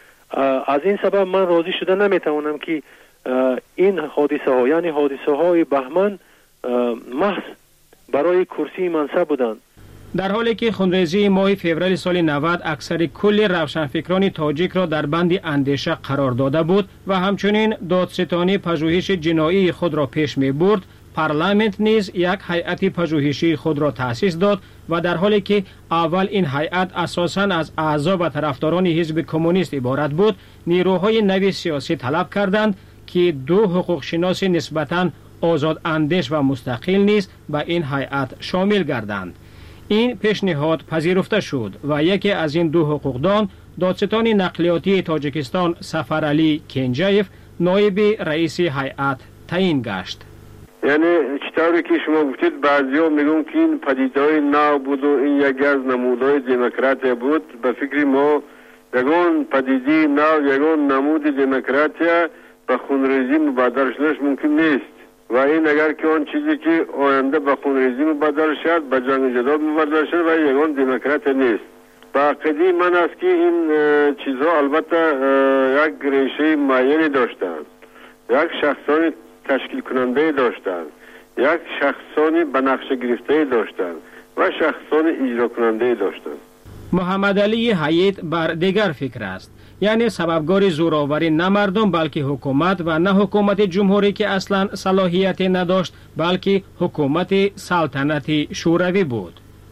از این سبب من راضی شده نمی‌توانم که این حادثه ها یعنی حادثه های بهمن محض برای کرسی منصب بودند. در حالی که خونریزی ماه فوریه سال 90 اکثر کل روشنفکران تاجیک را در بند اندیشه قرار داده بود و همچنین دادستانی پژوهش جنایی خود را پیش می برد، پارلمانت نیز یک هیئت پژوهشی خود را تأسیس داد و در حالی که اول این هیئت اساساً از اعضا و طرفداران حزب کمونیست عبارت بود، نیروهای نوی سیاسی طلب کردند که دو حقوق شناس نسبتاً آزاد اندیش و مستقل نیز به این هیئت شامل گردند. این پیشنهاد پذیرفته شد و یکی از این دو حقوقدان، دادستان نقلیاتی تاجیکستان سفرعلی کنجایف، نایب رئیس هیئت تعیین گشت. یعنی چطوری که شما گفتید، بعضیا میگن که این پدیده‌های نو بود و این یکی از نمودهای دموکراسی بود. به فکر ما یگان پدیده نو، یگان نمود دموکراسی به خونریزی مبادر شدنش ممکن نیست و این اگر که آن چیزی که آینده به خونریزی مبادر شد، به جنگ جدال مبادر شد و یگان دموکراسی نیست. با عقیده من است که این چیزها البته یک ریشه معینی داشتند، یک شخصان تشکیل کننده داشتند، یک شخصانی به نقشه گرفته داشتند و شخصان اجرا کننده داشتند. محمد علی حیات بر دیگر فکر است، یعنی سببگار زوراوری نه مردم بلکه حکومت و نه حکومت جمهوری که اصلا صلاحیت نداشت بلکه حکومت سلطنتی شوروی بود.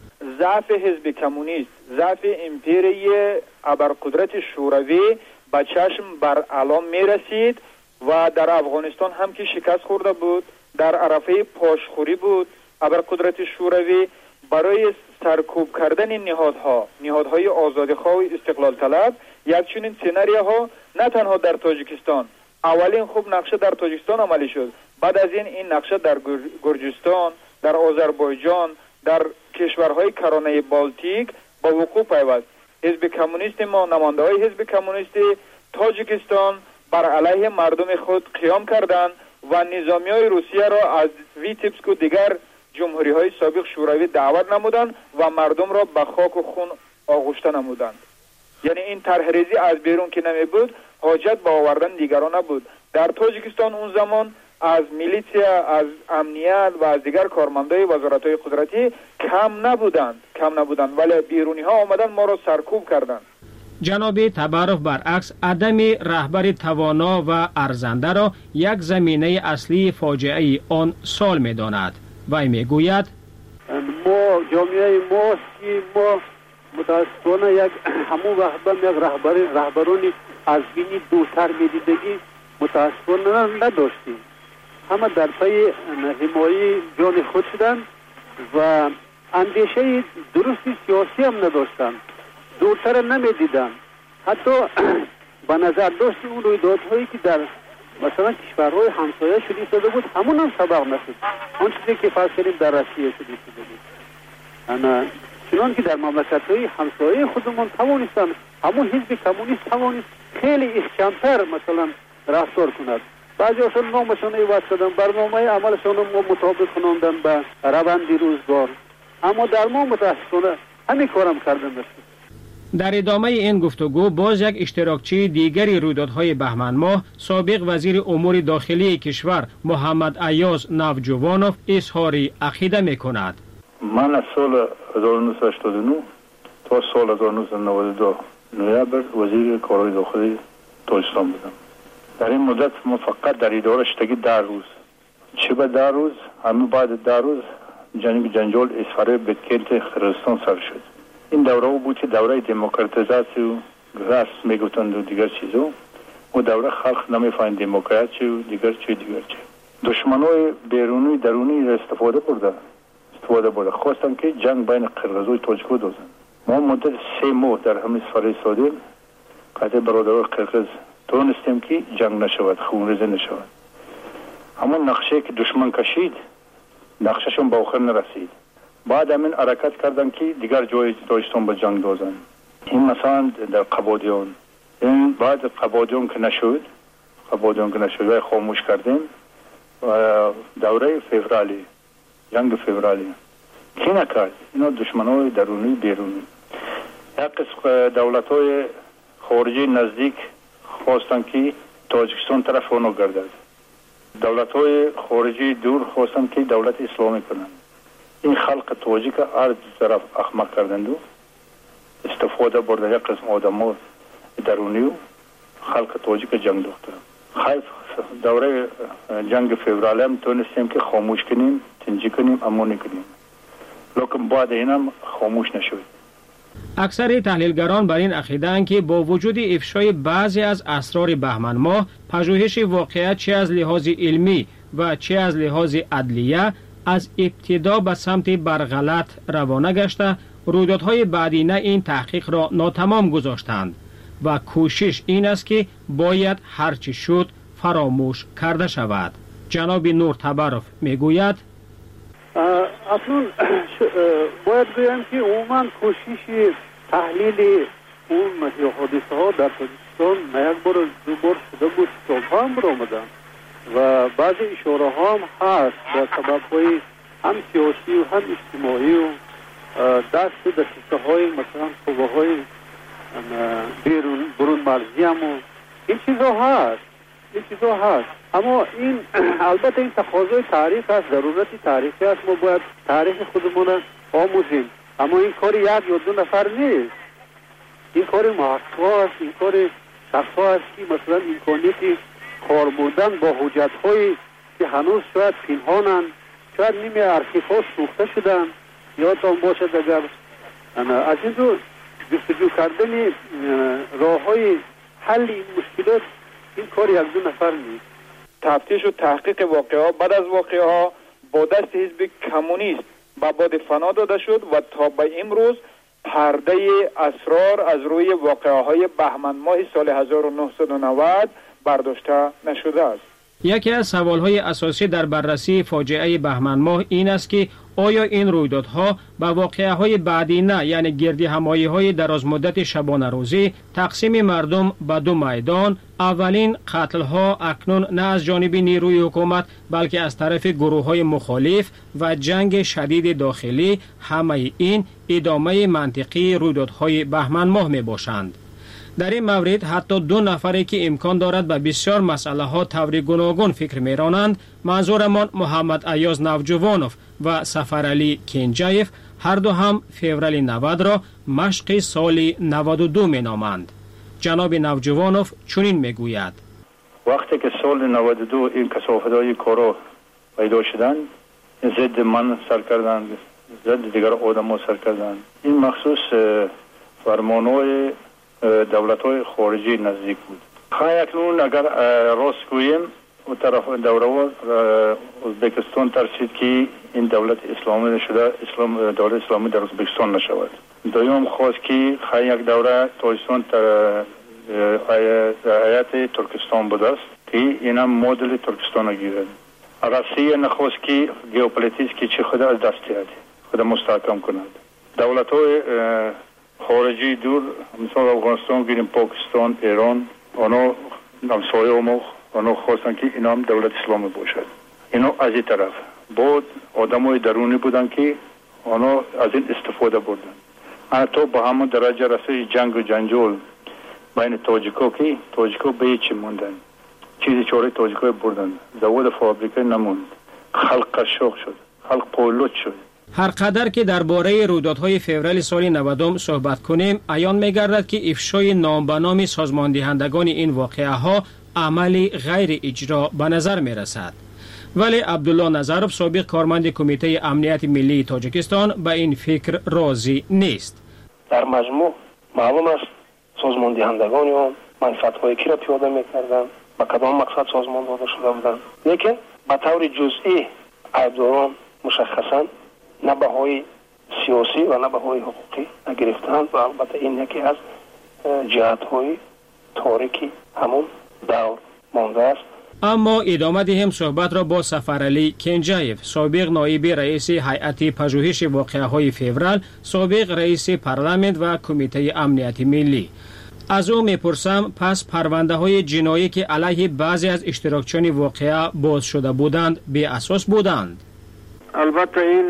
ضعف حزب کمونیست، ضعف امپیری ابرقدرت شوروی به چشم بر علام می رسید و در افغانستان هم که شکست خورده بود، در عرفه پاشخوری بود. ابرقدرت شوروی برای سرکوب کردن نهادهای آزادیخواه و استقلال طلب یک چنین سناریوها نه تنها در تاجیکستان، اولین خوب نقشه در تاجیکستان عملی شد، بعد از این نقشه در گرجستان، در آذربایجان، در کشورهای کرانه بالتیک با وقوع پیوست. حزب کمونیست ما، نماینده‌های حزب کمونیست تاجیکستان بر علیه مردم خود قیام کردند و نظامیای روسیه را از ویتیبسک و دیگر جمهوری‌های سابق شوروی دعوت نمودند و مردم را به خاک و خون آغشته نمودند. یعنی این طرحریزی از بیرون که نمی بود، حاجت به آوردن دیگران نبود. در تاجیکستان اون زمان از میلیسیا، از امنیت و از دیگر کارمندای وزارت‌های قدرتی کم نبودند ولی بیرونی ها آمدن ما را سرکوب کردند. جناب تبارف برعکس عدم رهبر توانا و ارزنده را یک زمینه اصلی فاجعه آن سال می‌داند. وی میگوید ما جامعه ماست که ما متاسفانه یک همون وقت یک رهبرانی از بینی دوتر میدیدگی متاسفانه نداشتیم. همه در پی حمایت جان خود شدند و اندیشه درستی سیاسی هم نداشتند، دورتر نمیدیدند. حتی به نظر داشت اون رویدادهایی که در مثلا کشورهای همسایه شده بود همون هم سبق نشد. آن چیزی که فرض کردیم در روسیه شده بود. چنان که در مملکت‌های همسایه خودمون توانستن همون حزب کمونیست توانست خیلی احکام‌تر مثلا رفتار کند. بعضی‌هاشون نامشون عوض شدن، برنامه عملشون رو مطابق کناندن به روند روزگار، اما در ما متاسفانه همین کارم کردن نشد. در ادامه این گفتگو باز یک اشتراکچی دیگری رویدادهای بهمن ماه، سابق وزیر امور داخلی کشور محمد ایاز نوجوانوف اظهار عقیده می‌کند. من از سال 1989 تا سال 1992 نوامبر وزیر کارهای داخلی تاجیکستان بودم. در این مدت ما فقط در اداره شدگی 10 روز، چه به 10 روز، همین بعد 10 روز جنجال اسفاره بتکلت خرستان سر شد. این دوره بود که دوره دموکراتیزاسی و راست میگفتند و دیگر چیزا، و دوره خلق نمیفهمید دموکراسی و دیگر چی. دشمنای بیرونی درونی را استفاده برده خواستن که جنگ بین قرغیز و تاجیک‌ها دوزن. ما مدت 3 ماه در همین سفر ایستادیم، قطع برادران قرغیز تونستیم که جنگ نشود، خونریزی نشود. همون نقشه که دشمن کشید نقشهشون به آخر نرسید. بعد همین حرکت کردن که دیگر جای تاجیکستان به جنگ دوزن. این مثلا در قبادیان، این بعد قبادیان که نشد و خاموش کردیم و دوره فوریه، جنگ فوریه کی نکرد؟ اینا دشمنای درونی بیرونی. یک قسم دولت‌های خارجی نزدیک خواستن که تاجیکستان طرف اونو گردد. دولت‌های خارجی دور خواستن که دولت اسلامی کنند. این خلق تاجیک هر طرف احمق کردند و استفاده برده یک قسم آدم‌ها درونی و خلق تاجیک جنگ دوختن. دوره جنگ فوریه هم تونستیم که خاموش کنیم، تنجی کنیم، اما نکنیم. لیکن بعد اینم خاموش نشد. اکثر تحلیلگران بر این عقیده‌اند که با وجود افشای بعضی از اسرار بهمن ماه، پژوهش واقعیت چه از لحاظ علمی و چه از لحاظ عدلیه از ابتدا به سمت برغلط روانه گشته، رویدادهای بعدینه این تحقیق را ناتمام گذاشتند و کوشش این است که باید هرچی شد فراموش کرده شود. جناب نور تبرف میگوید اصلا باید بگویم که عموما کوشش تحلیل اون حادثه ها در تاجیکستان نه یک بار دو بار شده بود، سالها هم برآمدن و بعضی اشاره ها هم هست به سبب های هم سیاسی و هم اجتماعی و دست دسته های مثلا قوه های برون مرزی هم و این چیزا هست. اما این البته این تقاضای تاریخ است، ضرورت تاریخی است، ما باید تاریخ خودمون آموزیم. اما این کار یک یا دو نفر نیست، این کار محققا است، این کار شخصا است که مثلا امکانیت کار بودن با حجت هایی که هنوز شاید پنهانند، شاید نیمه ارشیف ها سوخته شدن، یادتان باشد اگر از این رو جستجو کردن راه های حل این مشکلات این کار یک دو نفر نیست. تفتیش و تحقیق واقعه بعد از واقعه ها با دست حزب کمونیست به باد فنا داده شد و تا به امروز پرده اسرار از روی واقعه های بهمن ماه سال 1990 برداشته نشده است. یکی از سوالهای اساسی در بررسی فاجعه بهمن ماه این است که آیا این رویدادها به واقعه‌های بعدی نه، یعنی گردی همایی‌های درازمدت شبانه روزی، تقسیم مردم به دو میدان، اولین قتل‌ها اکنون نه از جانب نیروی حکومت بلکه از طرف گروه‌های مخالف و جنگ شدید داخلی، همه این ادامه منطقی رویدادهای بهمن ماه میباشند. در این مورد حتی دو نفری که امکان دارد به بسیار مسئله ها طور گوناگون فکر میرانند، منظورمان محمد ایاز نوجوانوف و سفرعلی کنجایف، هر دو هم فوریه 90 را مشق سال 92 می نامند. جناب نوجوانوف چنین میگوید: وقتی که سال 92 این کثافت‌های کارا پیدا شدند، ضد من سر کردند، ضد دیگر آدم‌ها سر کردند. این مخصوص فرمان‌های دولت‌های خارجی نزدیک بود. اکنون اگر راست گوییم اون طرف دوره ازبکستان ترسید که این دولت اسلامی شده، دولت اسلامی در ازبکستان نشود. دوم خواست که یک دوره تاجیکستان هیئت ترکستان بود است که این هم مدل ترکستان گیرد. روسیه نخواست که ژئوپلیتیک که چه خود از دست دهد، خود مستحکم کند. دولت‌های خارجی دور مثلا افغانستان گیریم، پاکستان، ایران، آنها همسایه ما آنها خواستن که اینا هم دولت اسلامی باشد. اینا از این طرف بود آدمای درونی بودن که آنها از این استفاده بردن. حتی با همون درجه رسید جنگ و جنجال بین تاجیکا که تاجیکا به هیچی موندن، چیزی چاره تاجیکا بردن، زواد فابریکه نموند، خلق قشاق شد، خلق پولوت شد. هر قدر که درباره رویدادهای فوریه سال 90 صحبت کنیم، عیان می‌گردد که افشای نام به نام سازماندهندگان این واقعه ها عملی غیر اجرا به نظر می‌رسد. ولی عبدالله نظروف، سابق کارمند کمیته امنیت ملی تاجیکستان، به این فکر راضی نیست. در مجموع معلوم است سازماندهندگان آن منفعت‌های کی را پیاده می‌کردند، با کدام مقصد سازمان داده شده بودند، لیکن به طور جزئی عیبداران مشخصاً نه بهای سیاسی و نه بهای حقوقی نگرفتند و البته این یکی از جهت‌های تاریکی همون دور مانده است. اما ادامه دهیم صحبت را با سفرعلی کنجایف، سابق نایب رئیس هیئت پژوهش واقعه‌های فوریه، سابق رئیس پارلمان و کمیته امنیت ملی. از او میپرسم پس پرونده های جنایی که علیه بعضی از اشتراکچیان واقعه باز شده بودند به اساس بودند؟ البته این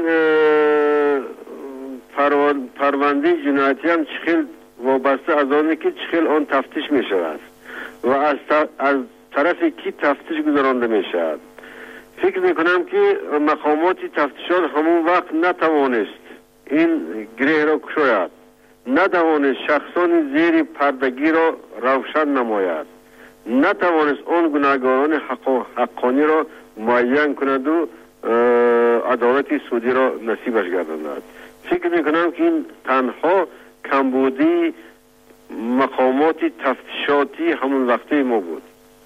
پرونده جنایتی هم چخیل وابسته از آنه که چخیل آن تفتیش می شود و از طرف کی تفتیش گذرانده می شود. فکر می کنم که مقامات تفتیشات همون وقت نتوانست این گره را کشاید، نتوانست شخصان زیر پردگی را روشن نماید نتوانست آن گناهکاران حقانی را معین کند و عدالت سعودی را نصیبش گرداند. فکر میکنم که این تنها کمبودی مقامات تفتیشاتی همون وقته ما بود.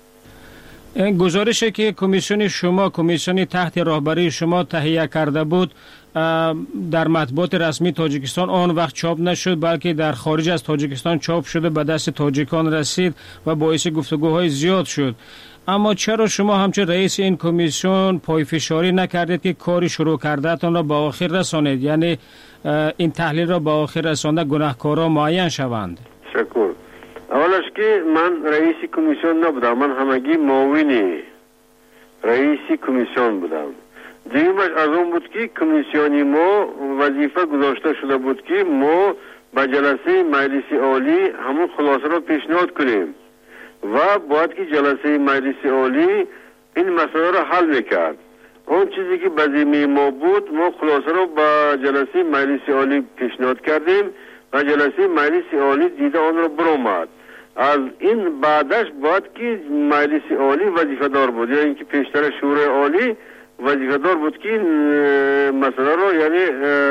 گزارشی که کمیسیون تحت راهبری شما تهیه کرده بود در مطبوعات رسمی تاجیکستان آن وقت چاپ نشد، بلکه در خارج از تاجیکستان چاپ شده به دست تاجیکان رسید و باعث گفتگوهای زیاد شد. اما چرا شما همچون رئیس این کمیسیون پایفشاری نکردید که کاری شروع کردهتان را به آخر رسانید، یعنی این تحلیل را به آخر رسانده گناهکاران معین شوند؟ شکر. اولش که من رئیس کمیسیون نبودم، من همگی معاون رئیس کمیسیون بودم. دیگرش از اون بود که کمیسیونی ما وظیفه گذاشته شده بود که ما به جلسه مجلس عالی همون خلاصه را پیشنهاد کنیم و باید که جلسه مجلس عالی این مسئله را حل میکرد. اون چیزی که به ذمه ما بود، ما خلاصه را به جلسه مجلس عالی پیشنهاد کردیم و جلسه مجلس عالی دیده آن را برآمد. از این بعدش باید که مجلس عالی وظیفه دار بود، یا اینکه پیشتر شورای عالی وظیفه دار بود که مسئله را یعنی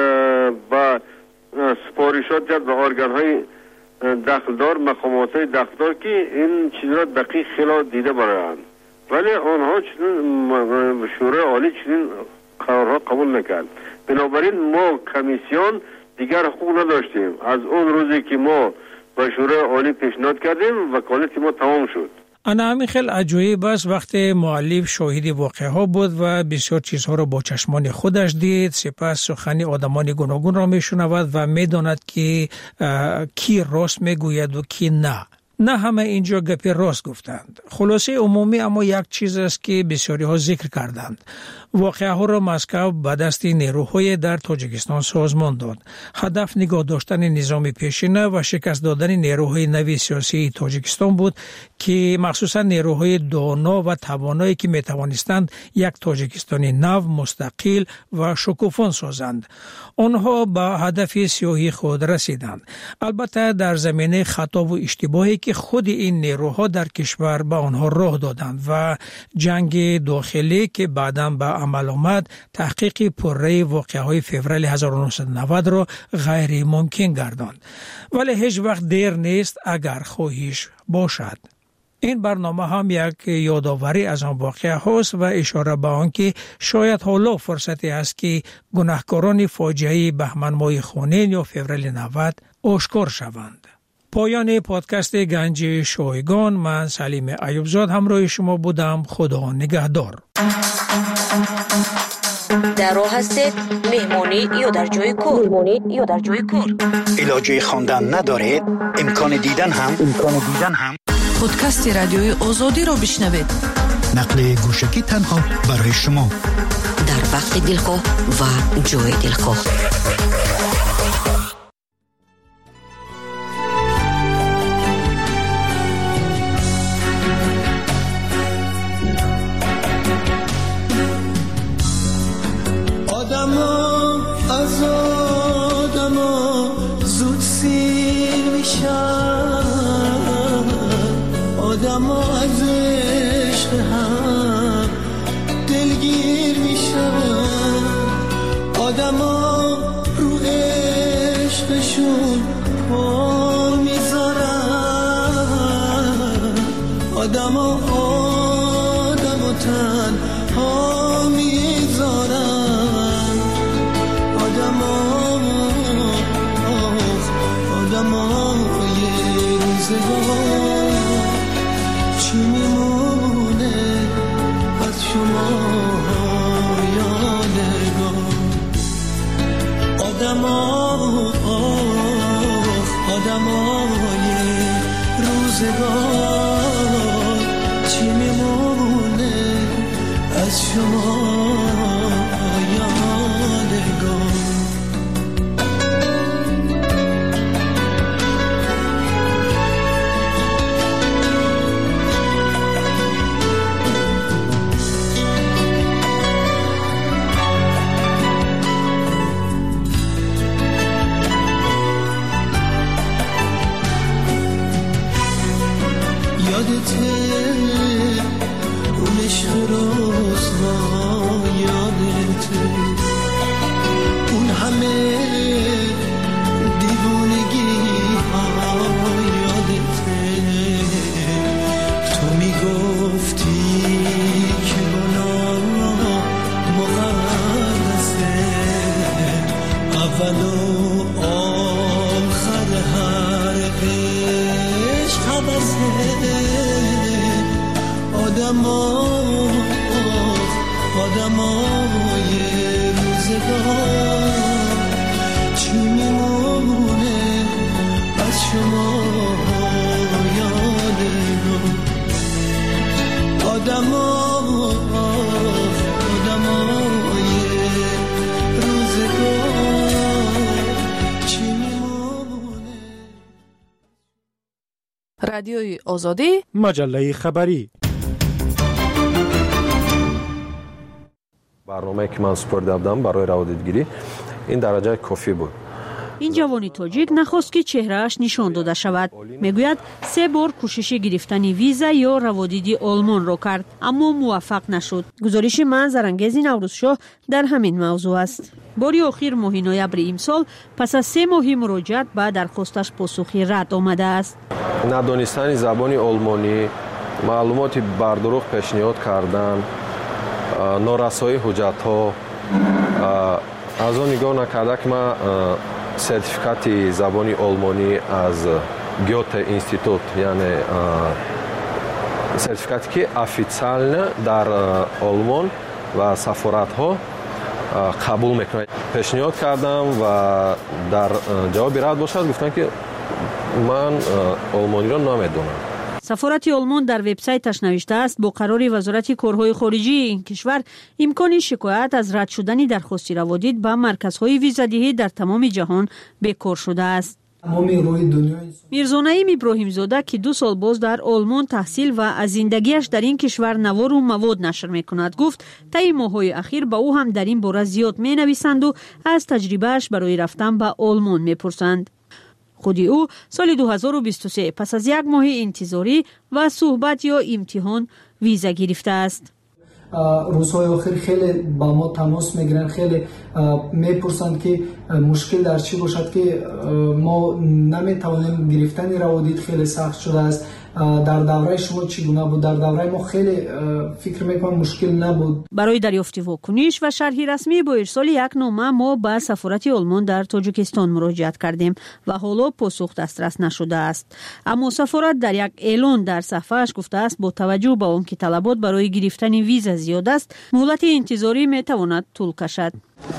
با سپارشات کرد به ارگان های دخلدار، مقامات های دخلدار که این چیز را دقیق خیلی دیده برایند، ولی آنها چنین شورای عالی چنین قرارها قبول نکرد. بنابراین ما کمیسیون دیگر حقوق نداشتیم. از اون روزی که ما به شورای عالی پیشنهاد کردیم وکالت ما تمام شد. انا همین خیلی عجایب است وقتی مؤلف شاهد واقعه ها بود و بسیار چیزها را با چشمان خودش دید، سپس سخنی آدمان گوناگون را میشنود و میداند که کی راست میگوید و کی نه. نه همه اینجا گپی راست گفتند. خلاصه عمومی اما یک چیز است که بسیاری ها ذکر کردند. واقعه ها را مسکو به دست نیروهای در تاجیکستان سازمان داد. هدف نگاه داشتن نظام پیشینه و شکست دادن نیروهای نوی سیاسی تاجیکستان بود که مخصوصا نیروهای دانا و توانایی که می توانستند یک تاجیکستانی نو، مستقل و شکوفان سازند. آنها به هدف سیاهی خود رسیدند. البته در زمینه خطا و اشتباهی که خود این نیروها در کشور به آنها راه دادند و جنگ داخلی که بعداً به عمل آمد تحقیق پرره واقعه‌های فوریه 1990 را غیر ممکن گرداند. ولی هیچ وقت دیر نیست اگر خواهش باشد. این برنامه هم یک یادآوری از آن واقعه هاست و اشاره به آن که شاید حالا فرصتی است که گناهکاران فاجعه بهمن ماه خونین یا فوریه 90 آشکار شوند. پایان پادکست گنج شایگان، من سلیم ایوبزاد همراه شما بودم. خدا نگهدار. در راه هستید، مهمانی یا در جای کار. علاجه خواندن ندارید، امکان دیدن هم پادکست رادیوی آزادی را بشنوید. نقل گوشکی تنها برای شما در وقت دلخواه و جای دلخواه. از آدما زود سیر میشن، آدما از عشق هم دلگیر میشن، آدما رو عشقشون پا میذارن، آدما تنها میذارن، آدمای روزگار چی میمونه از شما یادگار، آدمای روزگار چی میمونه از شما یادگار. یادته اون عشق روزها یادته اون همه دیوونگی ها یادته تو میگفتی که گناه مقدسه اول و آخر هر عشق حبسه آدمای روزگار چی میمونه از شما یادگار آدمای روزگار چی میمونه. رادیوی آزادی، مجله خبری. برنامه که من سپرده بودم برای روادیدگیری این درجه کافی بود. این جوانی تاجیک نخواست که چهرهش نشان داده شود. میگوید 3 بار کوشش گرفتن ویزا یا روادیدی آلمان را کرد اما موفق نشد. گزارش منظرانگیز نوروزشاه در همین موضوع است. باری آخر ماه نوامبر امسال پس از 3 ماه مراجعت به درخواستش پاسخی رد آمده است. ندانستن زبان آلمانی، معلومات بردروغ پیشنهاد کردن، نارسایی حجت‌ها، از آن نگاه نکرده که من سرتیفیکات زبان آلمانی از گوته اینستیتوت یعنی سرتیفیکاتی که افیциально در آلمان و سفارت‌ها قبول میکنه. پیشنهاد کردم و در جواب رد باشد گفتن که من آلمانی را نمیدونم. سفارت آلمان در وبسایتش نوشته است با قرار وزارت کارهای خارجی این کشور امکان شکایت از رد شدن درخواست روادید به مرکزهای ویزادهی در تمام جهان بکار شده است. میرزا نعیم ابراهیم زاده که 2 سال باز در آلمان تحصیل و از زندگیش در این کشور نوار و مواد نشر میکند گفت طی ماه‌های اخیر با او هم در این باره زیاد مینویسند و از تجربهش برای رفتن به آلمان میپرسند. خودی او سال 2023 پس از 1 ماه انتظاری و صحبت یا امتحان ویزا گرفته است. روزهای آخر خیلی با ما تماس میگیرن، خیلی میپرسند که مشکل در چی باشد که ما نمیتوانیم گرفتن روادید خیلی سخت شده است. در دوره شما چگونه بود؟ در دوره ما خیلی فکر میکنم مشکل نبود. برای دریافت واکنش و شرح رسمی با ارسال یک نامه ما به سفارت آلمان در تاجیکستان مراجعت کردیم و حالا پاسخ دسترس نشده است. اما سفارت در یک اعلان در صفحه‌اش گفته است با توجه به آنکه طلبات برای گرفتن ویزا زیاد است، مهلت انتظاری میتواند طول کشد.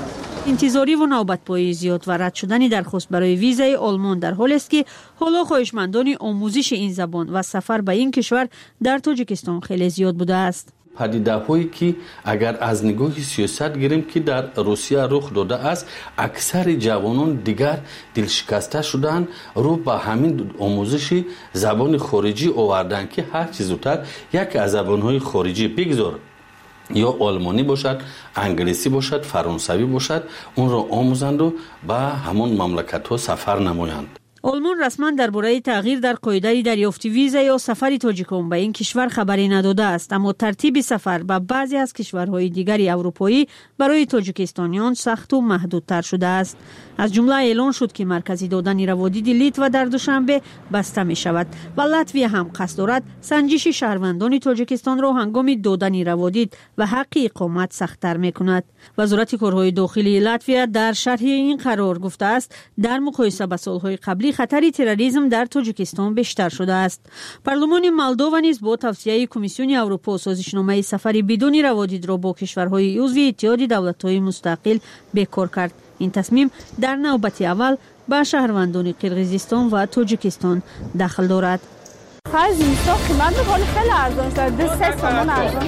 انتظاری و نوبت‌پایی زیاد و رد شدن درخواست برای ویزای آلمان در حالی است که حالا خواهشمندان آموزش این زبان و سفر به این کشور در تاجیکستان خیلی زیاد بوده است. پدیده‌هایی که اگر از نگاه سیاست گیریم که در روسیه رخ داده است، اکثر جوانان دیگر دلشکسته شدند رو به همین آموزش زبان خارجی آوردن که هر چیز زودتر یک از زبان‌های خارجی بگذار، یا آلمانی باشد، انگلیسی باشد، فرانسوی باشد، اون را آموزند و به همون مملکت‌ها سفر نمایند. آلمان رسما درباره تغییر در قاعده دریافت ویزا یا سفر تاجیکان به این کشور خبری نداده است، اما ترتیب سفر به بعضی از کشورهای دیگری اروپایی برای تاجیکستانیان سخت و محدودتر شده است. از جمله اعلان شد که مرکزی دادن روادید لیتوا در دوشنبه بسته می شود و لاتویا هم قصد دارد سنجش شهروندان تاجیکستان را هنگام دادن روادید و حق اقامت سخت‌تر می کند. وزارت کارهای داخلی لاتویا در شرح این قرار گفته است در مقایسه با سالهای قبلی خطر تروریسم در تاجیکستان بیشتر شده است. پارلمان مولداوا نیز با توصیه کمیسیون اروپا سازشنامه سفر بدون روادید را با کشورهای عضو اتحاد دولت‌های مستقل بکار کرد. این تصمیم در نوبت اول به شهروندان قرقیزستان و تاجیکستان دخل دارد. از اینستا قیمت بخوری خیلی ارزان شد، 3 تومان ارزان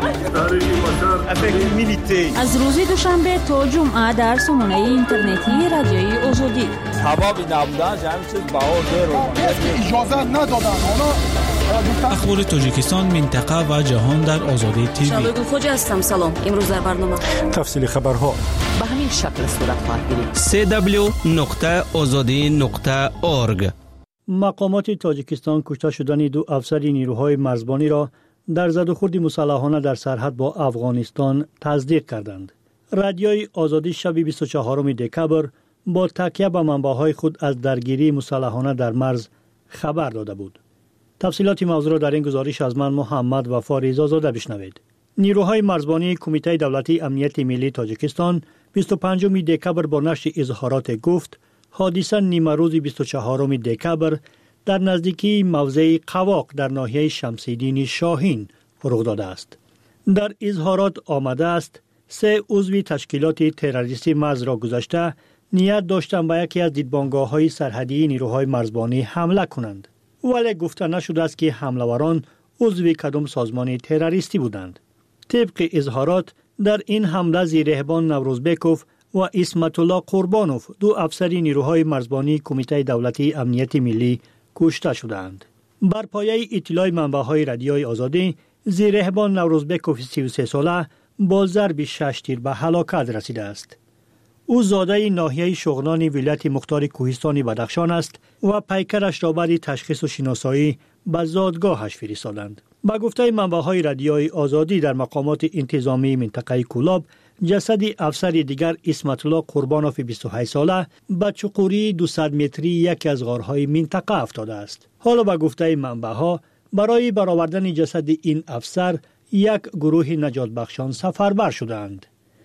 شد. از روز دوشنبه تا جمعه در سامانه اینترنتی رادیوی آزادی حبابی نبودن جمعی چیز بها اجازه ندادن. اخبار تاجیکستان، منطقه و جهان در آزادی تیوی. شبگو خوجه هستم. سلام. امروز در برنامه تفصیل خبرها به همین شکل صورت خواهد گیرید. www.azadi.org مقامات تاجیکستان کشته شدن 2 افسر نیروهای مرزبانی را در زدوخورد مسلحانه در سرحد با افغانستان تصدیق کردند. رادیوی آزادی شب 24 دکبر با تکیه به منبعهای خود از درگیری مسلحانه در مرز خبر داده بود. تفصیلات موضوع را در این گزارش از من محمد وفا رضازاده بشنوید. نیروهای مرزبانی کمیته دولتی امنیت ملی تاجیکستان 25 دکبر با نشر اظهارات گفت حادثه نیمه روز 24 دکبر در نزدیکی موضع قواق در ناحیه شمس‌الدین شاهین رخ داده است. در اظهارات آمده است 3 عضو تشکیلات تروریستی مرز را گذاشته نیت داشتند به یکی از دیدبانگاه‌های سرحدی نیروهای مرزبانی حمله کنند، ولی گفته نشده است که حمله‌وران عضو کدام سازمان تروریستی بودند. طبق اظهارات در این حمله زیرهبان نوروزبکوف و اسمت الله قربانوف 2 افسر نیروهای مرزبانی کمیته دولتی امنیت ملی کشته شدند. بر پایه اطلاع منبع‌های رادیوی آزادی، زیرهبان نوروزبکوف 33 ساله با ضرب 6 تیر به هلاکت رسیده است. او زاده ناحیه شغنانی ولایت مختار کوهستان بدخشان است و پیکرش را بعد تشخیص و شناسایی به زادگاهش فرستادند. با گفته منبع‌های رادیوی آزادی در مقامات انتظامی منطقه کولاب، جسد افسر دیگر اسمت الله قربانوف 28 ساله به چقوری 200 متری یکی از غارهای منطقه افتاده است. حالا با گفته منبع‌ها برای برآوردن جسد این افسر یک گروه نجات بخشان سفربر شدند.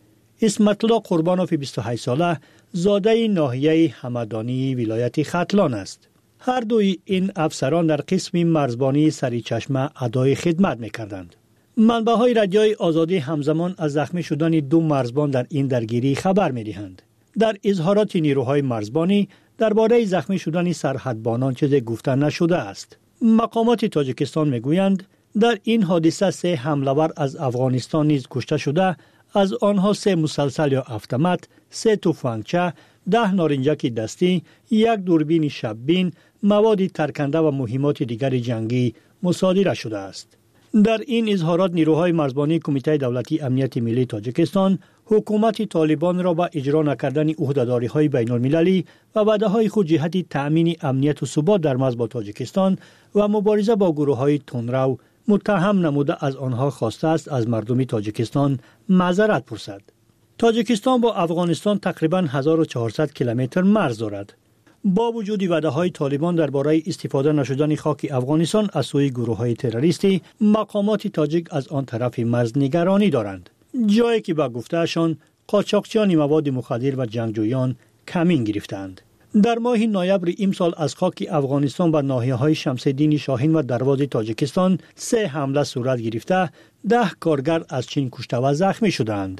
اسمت الله قربانوف 28 ساله زاده ناحیه همدانی ولایت ختلان است. هر دوی این افسران در قسم مرزبانی سریچشمه ادای خدمت می‌کردند. منبع‌های رادیوی آزادی همزمان از زخمی شدن 2 مرزبان در این درگیری خبر می‌دهند. در اظهارات نیروهای مرزبانی درباره زخمی شدن سرحدبانان چیزی گفته نشده است. مقامات تاجیکستان می‌گویند در این حادثه 3 حمله‌ور از افغانستان نیز کشته شده، از آنها 3 مسلسل یا اتومات، 3 تفنگچه، 10 نارنجک دستی، 1 دوربین شب‌بین، مواد ترکنده و مهمات دیگر جنگی مصادره شده است. در این اظهارات نیروهای مرزبانی کمیته دولتی امنیت ملی تاجیکستان حکومت طالبان را با اجرا نکردن عهده‌داری‌های بین‌المللی و وعده‌های خود جهت تأمین امنیت و ثبات در مرز با تاجیکستان و مبارزه با گروه‌های تندرو متهم نموده از آنها خواسته است از مردم تاجیکستان معذرت پرسد. تاجیکستان با افغانستان تقریباً 1400 کیلومتر مرز دارد. با وجود وعده‌های طالبان درباره استفاده نشدن خاک افغانستان از سوی گروه‌های تروریستی، مقامات تاجیک از آن طرف مرز نگرانی دارند، جایی که با گفته‌شان قاچاقچیان مواد مخدر و جنگجویان کمین گرفتند. در ماه نوامبر امسال از خاک افغانستان به ناحیه‌های شمس‌الدین شاهین و دروازه تاجیکستان 3 حمله صورت گرفته، 10 کارگر از چین کشته و زخمی شدند.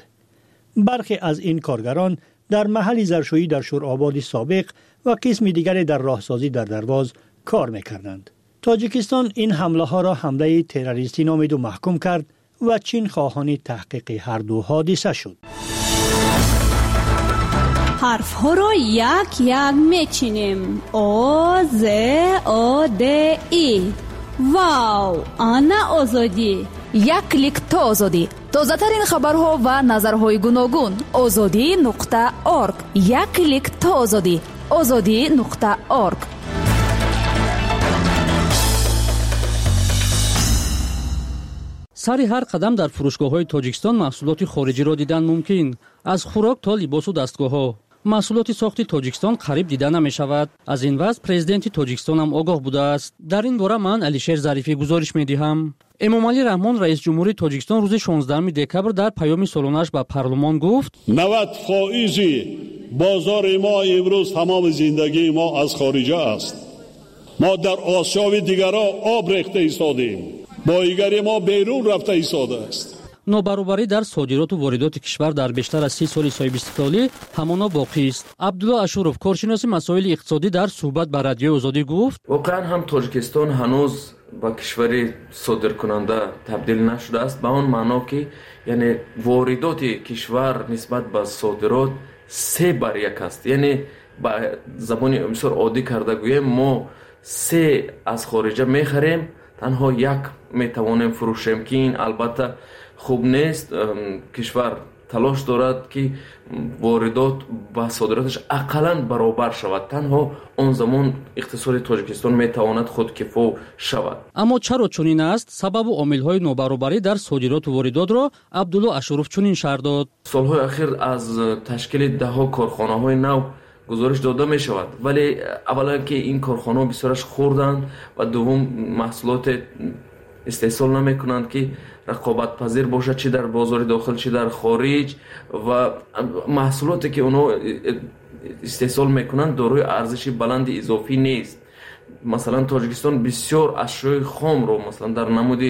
برخی از این کارگران در محل زرشویی در شورآباد سابق و قسم دیگر در راهسازی در درواز کار می‌کردند. تاجیکستان این حمله ها را حمله تروریستی نامید و محکوم کرد و چین خواهان تحقیق هر دو حادثه شد. حرف ها را یک یک میچینیم. او ز او د ای. واو، آنا آزادی. یک کلیک تا آزادی. تازه ترین خبرها و نظرهای گوناگون. azadi.org. یک کلیک تا آزادی. azadi.org. سر هر قدم در فروشگاه‌های تاجیکستان محصولات خارجی را دیدن ممکن، از خوراک تا لباس و دستگاه‌ها. محصولات ساخت تاجیکستان قریب دیده نمی‌شود. از این وضع پرزیدنت تاجیکستان هم آگاه بوده است. در این باره من علیشیر ظریفی گزارش می‌دهم. امامعلی رحمان رئیس جمهوری تاجیکستان روز 16 دکبر در پیام سالانه‌اش به پارلمان گفت 90% بازار ما امروز تمام زندگی ما از خارجه است. ما در آسیا و دیگرها آب ریخته ایستادیم. بایگری ما بیرون رفته ایستاده است. نابرابری در صادرات و واردات کشور در بیشتر از 30 سال صاحب استقلالی همانا باقی است. عبدالله اشورов کارشناس مسائل اقتصادی در صحبت با رادیو آزادی گفت واقعا هم تاجیکستان هنوز با کشوری صادرکننده تبدیل نشده است، به آن معنا که یعنی واردات کشور نسبت به صادرات 3 بر 1 است. یعنی با زبان بسیار عادی کرده گویم ما 3 از خارجه میخریم، تنها 1 میتوانیم فروشیم که این البته خوب نیست. کشور талош дорад ки воридот ба содираташ ақаллан баробар шавад. танҳо он замон иқтисоди Тоҷикистон метавонад худкифо шавад. аммо чаро чунин аст? сабабу омилҳои нобаробарӣ дар содироту воридотро Абдулло Ашуров чунин шарҳ дод. солҳои ахир аз ташкили даҳҳо корхонаҳои нав гузориш дода мешавад, вале аввалан ки ин корхонаҳо бисёраш хурданд ва дуввум маҳсулоте истеҳсол намекунанд ки рақобатпазир бошад, чи дар бозори дохил, чи дар хориҷ, ва маҳсулоте ки онҳо истеҳсол мекунанд дорои арзиши баланди изофӣ нест. масалан Тоҷикистон бисёр ашёи хомро масалан дар намуди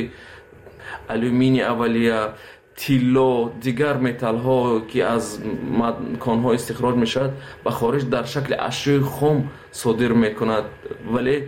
алюмини аввалия, тилло, дигар металлҳо ки аз конҳо истихроҷ мешавад ба хориҷ дар шакли ашёи хом содир мекунад, вале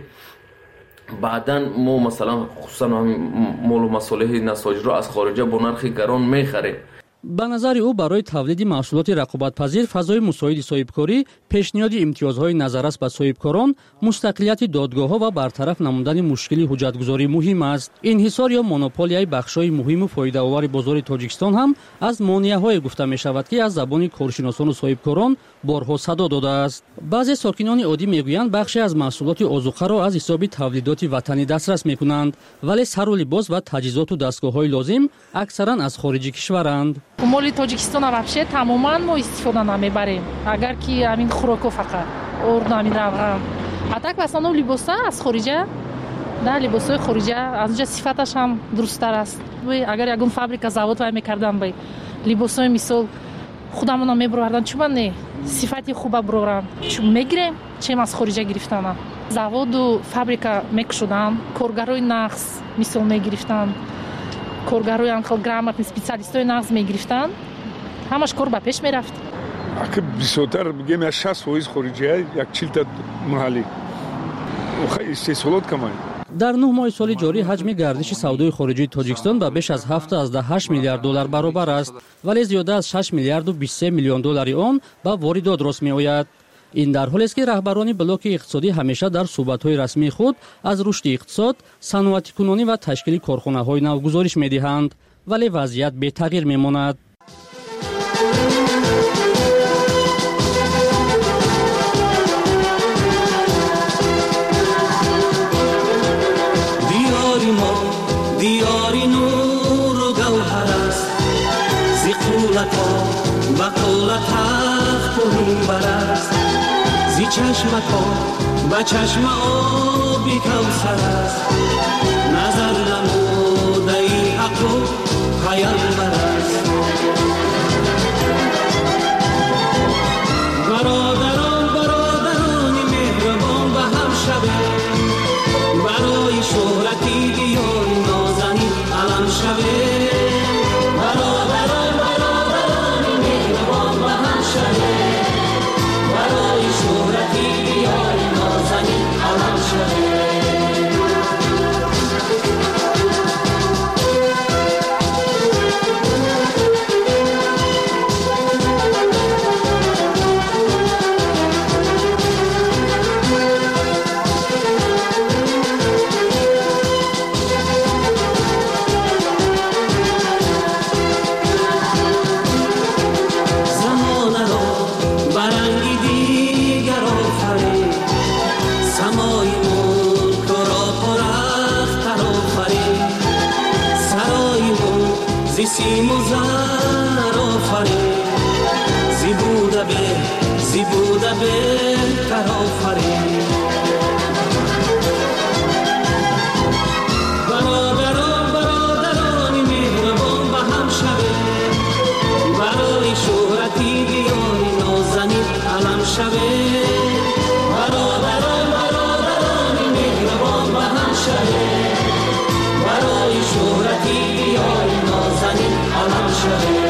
баъдан мо масалан хусусан молу масолиҳи насоҷиро аз хориҷа бо нархи гарон мехарем. ба назари ӯ барои тавлиди маҳсулоти рақобатпазир фазои мусоиди соҳибкорӣ, пешниҳоди имтиёзҳои назаррас ба соҳибкорон, мустақилияти додгоҳҳо ва бартараф намудани мушкили ҳуҷҷатгузорӣ муҳим аст. инҳисор ё монополияи бахшҳои муҳиму фоидаовари бозори Тоҷикистон ҳам аз монеаҳое гуфта мешавад, ки аз забони коршиносону соҳибкорон борҳо садо додааст. баъзе сокинони оддӣ мегӯянд бахше аз маҳсулоти озуқаро аз ҳисоби тавлидоти ватанӣ дастрас мекунанд, вале сару либос ва таҷҳизоту дастгоҳҳои лозим аксаран аз хориҷи кишваранд. моли Тоҷикистона вообще тамоман мо истифода намебарем, агар ки амин хӯроко фақат орду амин равған. А так в основном либоса аз хориҷа, да, либосои хориҷа аз онҷа сифаташ ҳам дурусттар аст. Агар ягон фабрика завод вай мекардам бай либосои мисол худамона мебурордан, чума не сифати хуба буроран, чум мегирем, чем аз хориҷа гирифтанам. Заводу фабрика мекушодан, коргарои нағз мисол мегирифтан, коргарои анхел грамотни специалистои нағз мегирифтан, ҳамаш кор ба пеш мерафт. Ака бисёртар мигем 60% хориҷия, 40% маҳаллӣ. Охай истеҳсолот камай. дар 9 моҳи соли ҷорӣ ҳаҷми гардиши савдои хориҷии Тоҷикистон ба беш аз 7.8 миллиард доллар баробар аст, вале зиёда аз 6 миллиарду 23 миллион доллари он ба воридот рост меояд. ин дар ҳолест ки раҳбарони блоки иқтисодӣ ҳамеша дар суҳбатҳои расмии худ аз рушди иқтисод, саноатикунонӣ ва ташкили корхонаҳои нав гузориш медиҳанд, вале вазъият бетағйир мемонад. دیاری نور و گوهر است زی قولت ها و قولت تخت و منبر است زی چشمت ها و چشم آبی کوثر است نظر نموده ای حق و پیامبر است برادران مهربان به هم شبه برای شهرتی دیاری نازنین علم شبه برادران مهربان به هم شبه برای شهرتی دیاری نازنین علم شبه سیم و زر آفرین زی بوده بهتر آفرین برادران مهربان به هم شبه برای شهرتی دیاری نازنین علم شبه برادران مهربان به هم شبه برای شهرتی دیاری نازنین علم شبه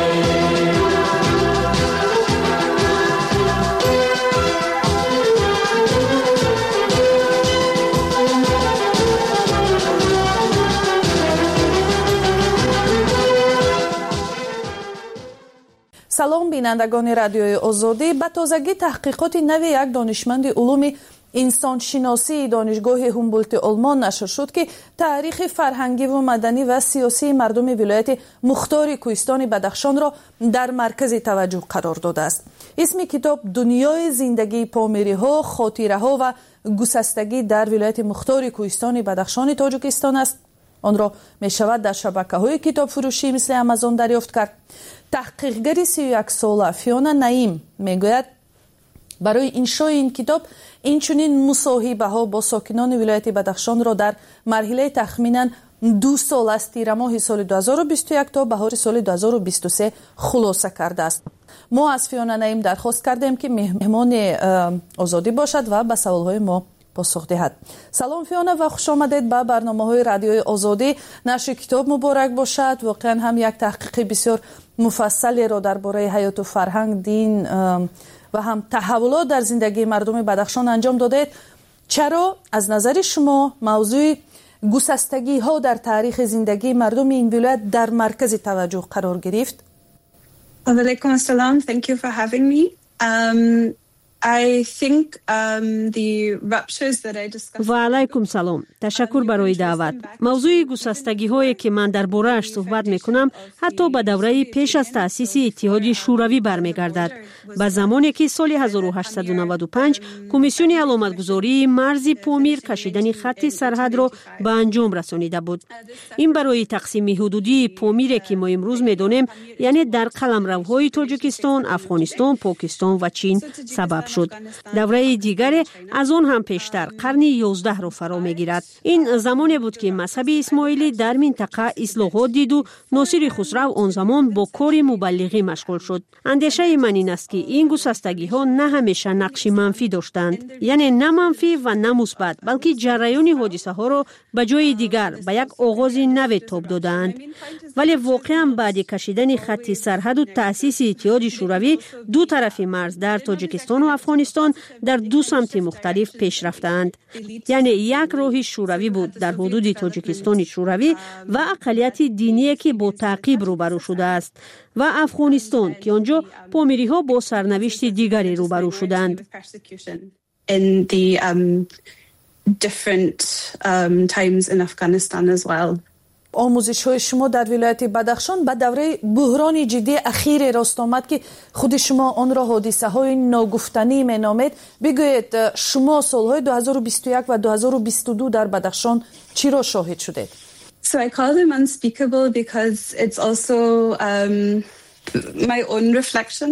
салом бинандагони радиои озодӣ. ба тозагӣ таҳқиқоти нави як донишманди улуми انسان شناسی دانشگاه هومبولت آلمان نشر شد که تاریخ فرهنگی و مدنی و سیاسی مردم ولایت مختار کوهستان بدخشان را در مرکز توجه قرار داده است. اسم کتاب دنیای زندگی پامیری ها، خاطره ها و گسستگی در ولایت مختار کوهستان بدخشان تاجیکستان است. آن را می شود در شبکه های کتاب فروشی مثل آمازون دریافت کرد. تحقیقگر 31 ساله فیونا نعیم می گوید برای انشای این کتاب اینچنین مصاحبه ها با ساکنان ولایت بدخشان را در مرحله تخمینا 2 سال از تیر ماه سال 2021 تا بهار سال 2023 خلاصه کرده است. ما از فیونا نعیم درخواست کردیم که مهمان آزادی باشد و به سوالهای ما پاسخ دهد. سلام فیونا و خوش آمدید به برنامه‌های رادیوی آزادی. نشر کتاب مبارک باشد. واقعا هم یک تحقیق بسیار مفصلی را درباره حیات و فرهنگ، دین و هم تحولات در زندگی مردم بدخشان انجام دادید. چرا از نظر شما موضوع گسستگی ها در تاریخ زندگی مردم این ولایت در مرکز توجه قرار گرفت؟ علیکم السلام. Thank you for having me. I think the ruptures that I discussed. و علیکم سلام. تشکر برای دعوت. موضوع گسستگی هایی که من درباره‌اش صحبت میکنم حتی به دوره پیش از تأسیس اتحاد شوروی برمیگردد. به زمانی که سال 1895 کمیسیون علامتگذاری مرز پامیر کشیدن خط سرحد را به انجام رسانیده بود. این برای تقسیم حدودی پامیر که ما امروز میدانیم، یعنی در قلمروهای تاجیکستان، افغانستان، پاکستان و چین سبب شد. دوره دیگر از آن هم پیشتر قرن 11 را فرا میگیرد. این زمانی بود که مذهب اسماعیلی در منطقه اصلاحات دید و ناصر خسرو آن زمان با کار مبلغی مشغول شد. اندیشه من این است که این گسستگی ها نه همیشه نقش منفی داشتند، یعنی نه منفی و نه مثبت، بلکه جریان حادثه ها را به جای دیگر به یک آغاز نو تاب دادند. ولی واقعا بعد کشیدن خط سرحد و تأسیس اتحاد شوروی، دو طرف مرز در تاجیکستان و افغانستان در 2 سمت مختلف پیش رفتند. یعنی یک راه شوروی بود در حدود تاجیکستان شوروی و اقلیت دینی که با تعقیب روبرو شده است و افغانستان که آنجا پامیری ها با سرنوشت دیگری روبرو شدند. In the different times in Afghanistan as well. آموزش های شما در ولایت بدخشان به دوره بحران جدی اخیر راست آمد که خود شما آن را حادثه های ناگفتنی می نامید. بگویید شما سالهای 2021 و 2022 در بدخشان چی را شاهد شدید؟ So I call them unspeakable because it's also my own reflection.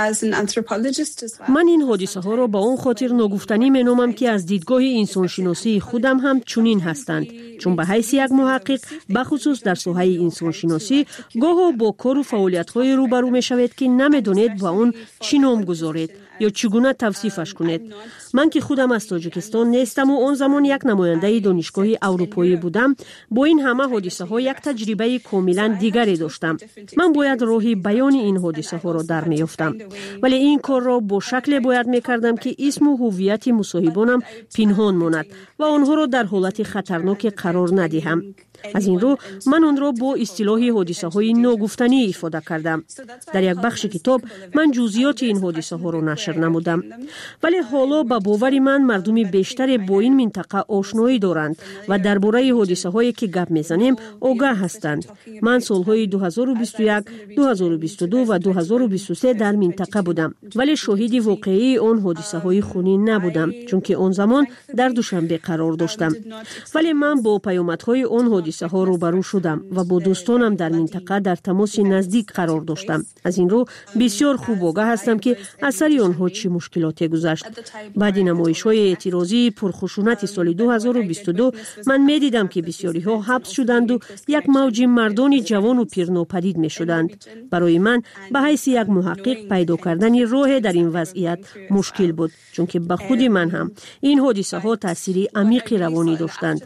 من این حادثه ها را با اون خاطر ناگفتنی می نامم که از دیدگاه انسانشناسی خودم هم چنین هستند، چون به حیث یک محقق بخصوص در ساحه انسانشناسی گاه با کار و فعالیت های روبرو می شوید که نمیدانید با اون چی نام گذارید یا چگونه توصیفش کنید. من که خودم از تاجیکستان نیستم و آن زمان یک نماینده دانشگاه اروپایی بودم، با این همه حادثه ها یک تجربه کاملا دیگری داشتم. من باید راهی بیان این حادثه ها را در میافتم، ولی این کار را با شکل باید میکردم که اسم و هویت مصاحبانم پنهان ماند و آنها را در حالت خطرناک قرار ندهم. از این رو من آن را با اصطلاح حادثه های ناگفتنی افاده کردم. در یک بخش کتاب من جزئیات این حادثه ها را نشر نمودم، ولی حالا به باور من مردم بیشتر با این منطقه آشنایی دارند و درباره حادثه هایی که گپ میزنیم آگاه هستند. من سالهای 2021، 2022 و 2023 در منطقه بودم، ولی شاهد واقعی آن حادثه های خونین نبودم، چون که آن زمان در دوشنبه قرار داشتم. ولی من با پیامدهای آن حادثه ها روبرو شدم و با دوستانم در منطقه در تماس نزدیک قرار داشتم. از این رو بسیار خوب آگاه هستم که اثر آنها چه مشکلاتی گذشت. بعد نمایش‌های اعتراضی پرخشونت سال 2022 من می‌دیدم که بسیاری ها حبس شدند و یک موج مردان جوان و پیر ناپدید می‌شدند. برای من به حیث یک محقق پیدا کردن راه در این وضعیت مشکل بود، چون که به خود من هم این حادثه ها تأثیر عمیق روانی داشتند.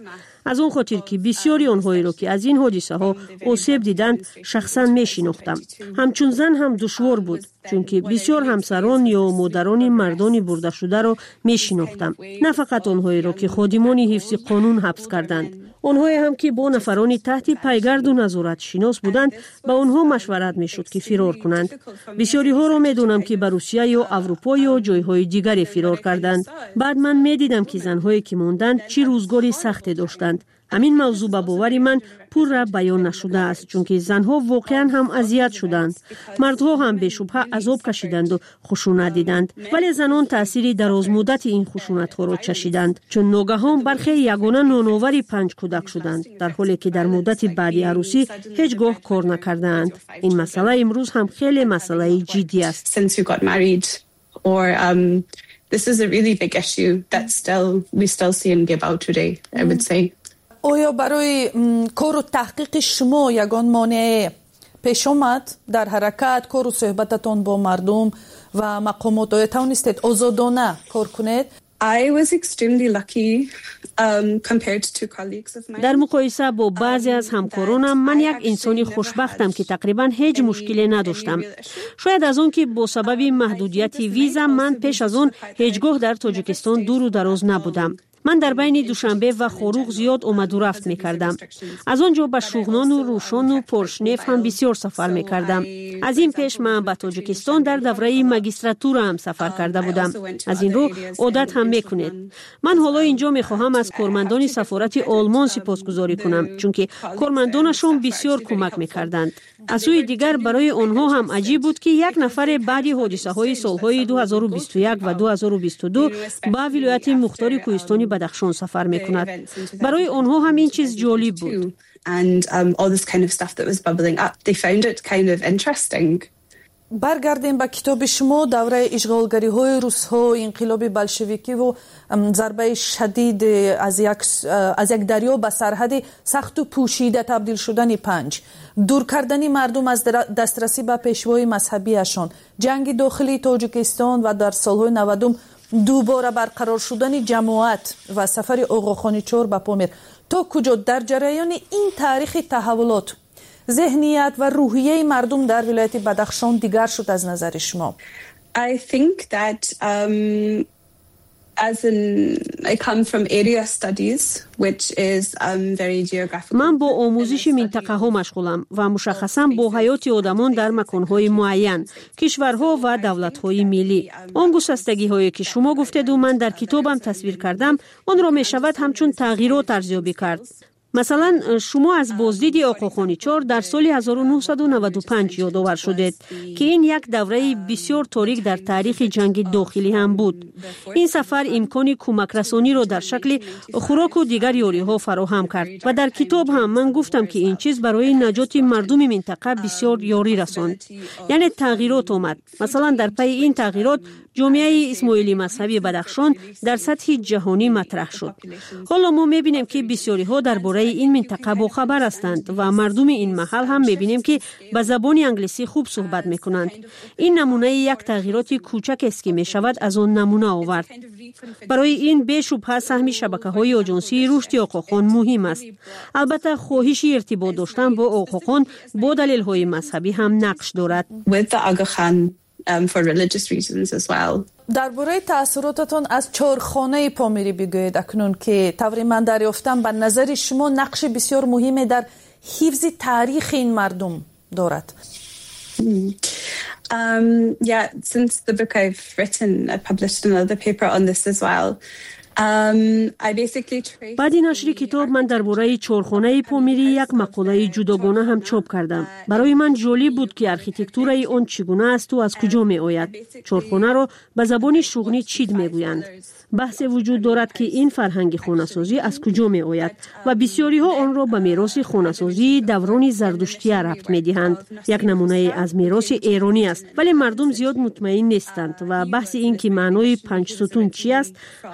از اون خاطر که بسیاری آنهایی رو که از این حادثه ها آسیب دیدند شخصا میشناختم. همچون زن هم دشوار بود چون که بسیار همسران یا مادران مردان برده شده رو میشناختم. نه فقط آنهایی رو که خادمان حفظ قانون حبس کردند، آنهایی هم که با نفرانی تحت پیگرد و نظارت شناس بودند با آنها مشورت میشد که فرار کنند. بسیاری ها را میدونم که به روسیه یا اروپا یا جایهای دیگری فرار کردند. بعد من میدیدم که زنهایی که ماندند چه روزگاری سختی داشتند. همین موضوع به باور من پور را بیان نشده است چون که زنها واقعا هم اذیت شدند. مردها هم به شبهه عذاب کشیدند و خشونت دیدند، ولی زنان تأثیر دراز مدت این خشونت ها را چشیدند چون ناگهان برخی یگانه نانآور 5 کودک شدند در حالی که در مدت بعدی عروسی هیچگاه کار نکردند. این مسئله امروز هم خیلی مسئله جدی است. This is a really big issue that we still see in Gabao today, I would say. آیا برای کار و تحقیق شما یگان مانع پیش آمد در حرکت کار و صحبتتان با مردم و مقامات؟ آیا توانستید آزادانه کار کنید؟ I was extremely lucky compared to colleagues of mine. در مقایسه با بعضی از همکارانم من یک انسانی خوشبختم که تقریبا هیچ مشکلی نداشتم. شاید از اون که با سبب محدودیت ویزا من پیش از اون هیچگاه در تاجیکستان دور و دراز نبودم. من در بین دوشنبه و خروغ زیاد آمد و رفت می‌کردم. از آنجا به شوغنان و روشان و پرشنف هم بسیار سفر می‌کردم. از این پیش من به تاجیکستان در دوره ماجستراتور هم سفر کرده بودم. از این رو عادت هم می‌کنید. من حالا اینجا می‌خواهم از کارمندان سفارت آلمان سپاسگزاری کنم چون که کارمندانشون بسیار کمک می‌کردند. از سوی دیگر برای آنها هم عجیب بود که یک نفر بعد حادثه‌های سال‌های 2021 و 2022 به ولایت مختار کوهستانی بدخشان سفر می‌کند. برای آنها هم این چیز جالب بود. And all this kind of stuff that was bubbling up, they found it kind of interesting. برگردیم به کتاب شما. دوره اشغالگری‌های روس‌ها، انقلاب بلشویکی و ضربه شدید از یک دریا به سرحد سخت و پوشیده تبدیل شدن 5، دور کردن مردم از دسترسی به پیشوای مذهبیشان، جنگ داخلی تاجیکستان و در سال‌های 90 دوباره برقرار شدن جماعت و سفر آقا خانیچور به پامیر. تا کجا در جریان این تاریخ تحولات ذهنیت و روحیه مردم در ولایت بدخشان دیگر شد از نظر شما؟ I think that I come from area studies which is very geographical. من با آموزش منطقه ها مشغولم و مشخصا با حیات آدمان در مکانهای معین، کشورها و دولت‌های ملی. آن گسستگی هایی که شما گفتید و من در کتابم تصویر کردم، آن را می شود همچون تغییرات ارزیابی کرد. مثلا شما از بازدید آقا خانیچور در سال 1995 یادآور شدید که این یک دوره بسیار تاریک در تاریخ جنگ داخلی هم بود. این سفر امکان کمک رسانی را در شکل خوراک و دیگر یاری‌ها فراهم کرد و در کتاب هم من گفتم که این چیز برای نجات مردم منطقه بسیار یاری رساند. یعنی تغییرات آمد. مثلا در پی این تغییرات جامعه اسماعیلی مذهبی بدخشان در سطح جهانی مطرح شد. حالا ما می‌بینیم که بسیاری ها درباره این منطقه با خبر هستند و مردم این محل هم می‌بینیم که به زبان انگلیسی خوب صحبت می‌کنند. این نمونه یک تغییرات کوچک است که می‌شود از آن نمونه آورد. برای این بی‌شبهه سهم شبکه‌های آژانسی رشد آقاخان مهم است. البته خواهش ارتباط داشتن با آقاخان با دلایل مذهبی هم نقش دارد. For religious reasons as well. درباره تأثیراتتان از چهارخانه پامیری بگویید اکنون که طوری من دریافتم به نظر شما نقش بسیار مهمی در حفظ تاریخ این مردم دارد. Yeah, since the book I've written, I published another paper on this as well. بعد نشر کتاب من درباره چهارخانه پامیری یک مقاله جداگانه هم چاپ کردم. برای من جالب بود که آرکیتکتور آن چگونه است و از کجا می آید. چهارخانه را به زبان شوغنی چید می گویند. بحث وجود دارد که این فرهنگ خانه‌سازی از کجا می آید و بسیاری ها آن را به میراث خانه‌سازی دوران زردشتی ربط می دهند. یک نمونه از میراث ایرانی است، ولی مردم زیاد مطمئن نیستند و بحث این که معنای 5 ستون چی است همچنان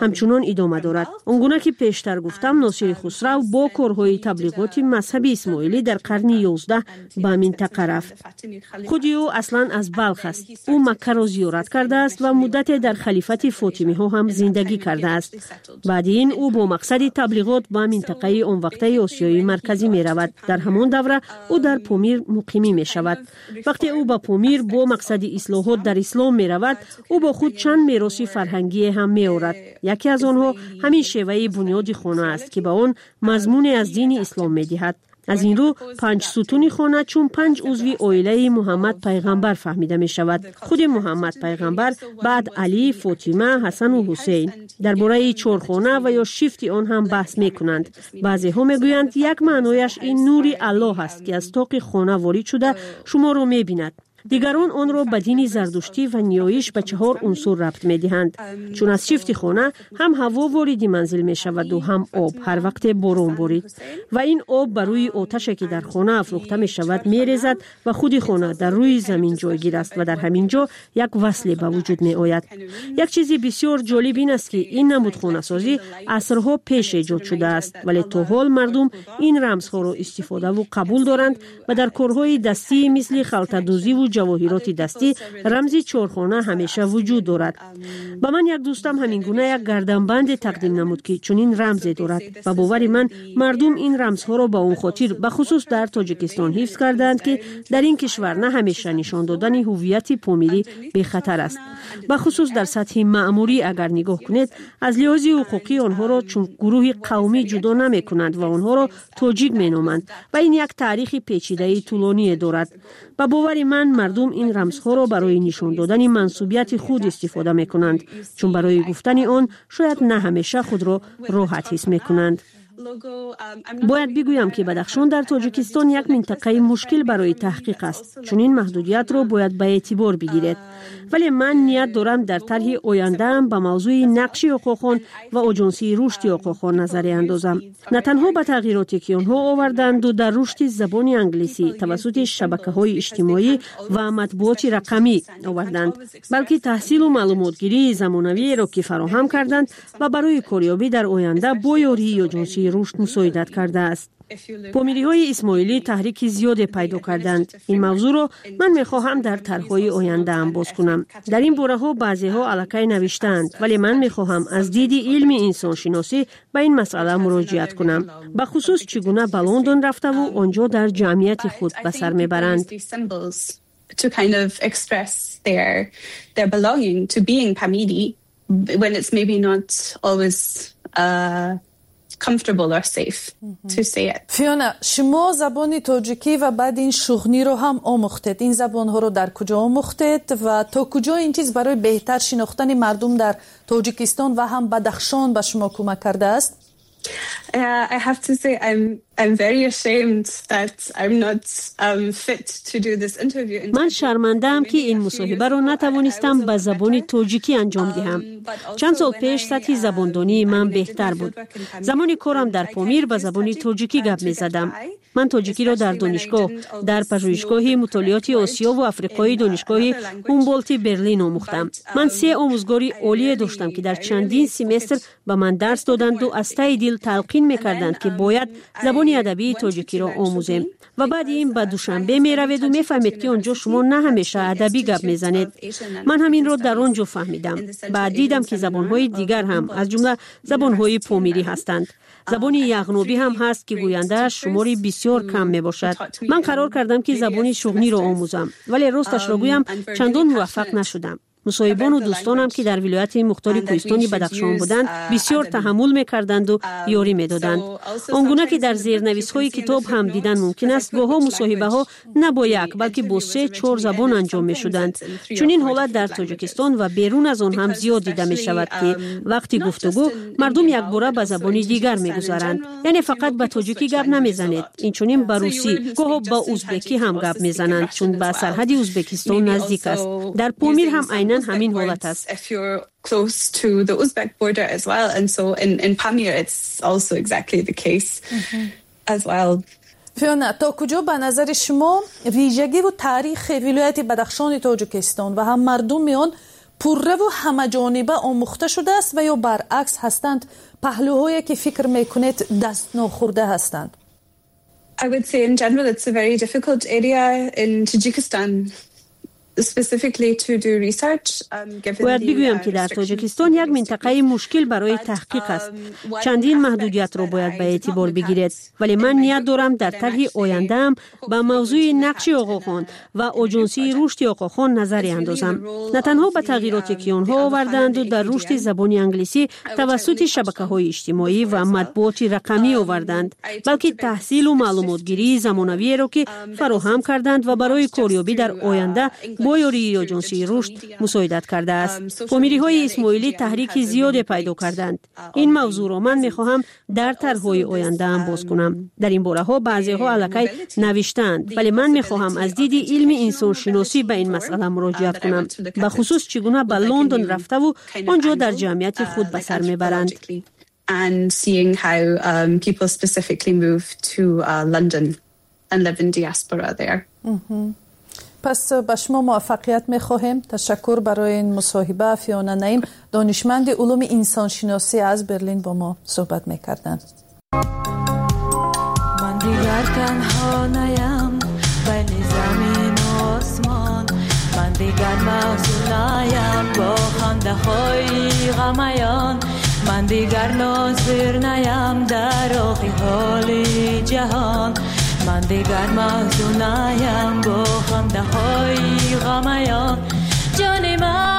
ادامه دارد. آنگونه که پیشتر گفتم ناصر خسرو با کارهای تبلیغات مذهبی اسماعیلی در قرن 11 به منطقه رفت. خودی او اصلا از بلخ است. او مکه را زیارت کرده است و مدت در خلیفت فاطمی ها هم زندگی کرده است. بعد این او با مقصد تبلیغات به منطقه آن وقته آسیای مرکزی می رود. در همان دوره او در پامیر مقیمی می شود. وقتی او به پامیر با مقصد اصلاحات در اسلام می رود، او با خود چند میراث فرهنگی هم می آورد. یکی از آنها همین شیوه بنیاد خانه است که به آن مضمون از دین اسلام می دهد. از این رو 5 ستون خانه چون 5 عضو عائله محمد پیغمبر فهمیده می شود. خود محمد پیغمبر، بعد علی، فاطمه، حسن و حسین. درباره 4 خانه و یا شیفت آن هم بحث می کنند. بعضی ها می گویند یک معنایش این نور الله است که از طاق خانه وارد شده شما را می بیند. دیگران آن را به دین زردشتی و نیایش به 4 عنصر ربط می دهند. چون از شیفت خانه هم هوا وارد منزل می شود و هم آب هر وقت باران بارید و این آب بر روی آتشی که در خانه افروخته می شود می ریزد و خود خانه در روی زمین جایگیر است و در همین جا یک وصل به وجود می آید. یک چیزی بسیار جالب این است که این نمود خانه سازی عصرها پیش ایجاد شده است، ولی تا حال مردم این رمزها را استفاده و قبول دارند و در کارهای دستی مثل خلطه‌دوزی و جواهرات دستی رمزی 4 خانه همیشه وجود دارد. با من یک دوستم همین گونه یک گردنبند تقدیم نمود که چنین رمزی دارد و باور من مردم این رمزها را با اون خاطر به خصوص در تاجیکستان حفظ کردند که در این کشور نه همیشه نشان دادن هویت پامیری به خطر است. به خصوص در سطح مأموری اگر نگاه کنید از لحاظ حقوقی آنها را چون گروه قومی جدا نمی کنند و آنها را تاجیک می نامند و این یک تاریخ پیچیده طولانی دارد. با باور من مردم این رمزها را برای نشان دادن منسوبیت خود استفاده می کنند، چون برای گفتن آن شاید نه همیشه خود را راحت حس می کنند. باید بگویم که بدخشان در تاجیکستان یک منطقه مشکل برای تحقیق است، چون این محدودیت را باید به اعتبار بگیرید. ولی من نیت دارم در طرح آینده هم به موضوع نقش آقاخان و آژانسی رشد آقاخان نظری اندازم. نه تنها به تغییراتی که آنها آوردند و در رشد زبان انگلیسی توسط شبکه‌های اجتماعی و مطبوعات رقمی آوردند، بلکه تحصیل و معلوماتگیری زمانوی را که فراهم کردند و برای کاریابی در آینده با یاری آژانسی رشد مساعدت کرده است. پامیری های اسماعیلی تحریک زیاد پیدا کردند. این موضوع را من میخواهم در طرحهای آینده هم باز کنم. در این باره ها بعضی ها الکی نوشتند، ولی من میخواهم از دید علم انسان شناسی به این مسئله مراجعت کنم، به خصوص چگونه به لندن رفته و آنجا در جمعیت خود به سر میبرند. To kind of express their belonging to being Pamiri when it's maybe not always comfortable or safe to say it. فیونا، شما زبان تاجیکی و بعد این شغنی رو هم آموختید. این زبان ها رو در کجا آموختید و تا کجا این چیز برای بهتر شناختن مردم در تاجیکستان و هم بدخشان به شما کمک کرده است؟ I have to say I'm very ashamed that I'm not fit to do this interview. من شرمنده‌ام که این مصاحبه را نتوانستم به زبان تاجیکی انجام دهم. چند سال پیش سطح زباندانی من بهتر بود. زمان کارم در پامیر به زبان تاجیکی گپ می‌زدم. من تاجیکی را در دانشگاه، در پژوهشگاه مطالعات آسیا و آفریقای دانشگاه هومبولت برلین آموختم. من 3 آموزگار عالی داشتم که در چندین سمستر به من درس دادند و از ته دل تلقین می‌کردند که باید زبان ادبی تاجیکی را آموزیم. و بعد این به دوشنبه می‌روید و می‌فهمید که آنجا شما نه همیشه ادبی گپ می‌زنید. من همین را در آنجا فهمیدم. بعد دیدم که زبان‌های دیگر هم از جمله زبان‌های پامیری هستند. زبان یغنوبی هم هست که گوینده شماری بسیار کم می باشد. من قرار کردم که زبان شغنی را آموزم، ولی راستش را گویم چندان موفق نشدم. مصاحبان و دوستانم که در ولایت مختار کوهستانی بدخشان بودند بسیار تحمل می‌کردند و یاری می‌دادند. آنگونه که در زیرنویس‌های کتاب هم دیدن ممکن است گاهی مصاحبه‌ها نه با یک بلکه با 3-4 زبان انجام می‌شدند. چون این حالت در تاجیکستان و بیرون از آن هم زیاد دیده می‌شود که وقتی گفتگو مردم یک باره به زبان دیگر می‌گذارند. یعنی فقط به تاجیکی گپ نمی‌زنید، این چنین به روسی، گاهی با ازبکی هم گپ می‌زنند چون به سرحد ازبکستان نزدیک است. در پامیر هم عیناً همین حالت است. If you're close to the Uzbek border as well, and so in Pamir it's also exactly the case as well. فیونا، تا کجا به نظر شما ویژگی و تاریخ ولایت بدخشان تاجیکستان و هم مردم آن پررو و همه جانبه آموخته شده است و یا برعکس هستند پهلوهایی که فکر میکنید دست ناخورده هستند؟ I would say in general it's a very difficult area in Tajikistan specifically to do research. باید بگویم که در تاجیکستان یک منطقه مشکل برای تحقیق است. چندین محدودیت را باید به اعتبار بگیرید، ولی من نیت دارم در طرح آینده‌ام به موضوع نقش آقاخان و آژانسی رشد آقاخان نظری اندازم. نه تنها به تغییراتی که آنها آوردند و در رشد زبان انگلیسی توسط شبکه‌های اجتماعی و مطبوعات رقمی آوردند، بلکه تحصیل و معلوماتگیری زمانوی را که فراهم کردند و برای کاریابی در آینده با یاری آژانسی رشد مساعدت کرده است. فامیلی‌های اسماعیلی تحریک زیاد پیدا کردند. این موضوع را من می‌خواهم در طرح‌های آینده‌ام باز کنم. در این باره‌ها بعضی‌ها الکی نوشتند، ولی من می‌خواهم از دید علم انسان شناسی به این مسئله مراجعه کنم، به خصوص چگونه به لندن رفته و آنجا در جمعیت خود به سر می‌برند. And seeing how people specifically move to London and live in diaspora there. پس به شما موفقیت می‌خواهیم. تشکر برای این مصاحبه. فیونا نعیم، دانشمند علوم انسانشناسی از برلین با ما صحبت می‌کردند. من دیگر تنها نیم بین زمین و آسمان، من دیگر محزون نیم با خنده‌های غمیان، من دیگر ناظر نیم در آخی جهان، من دیگر محزون نیم با خنده های غمیان. جان من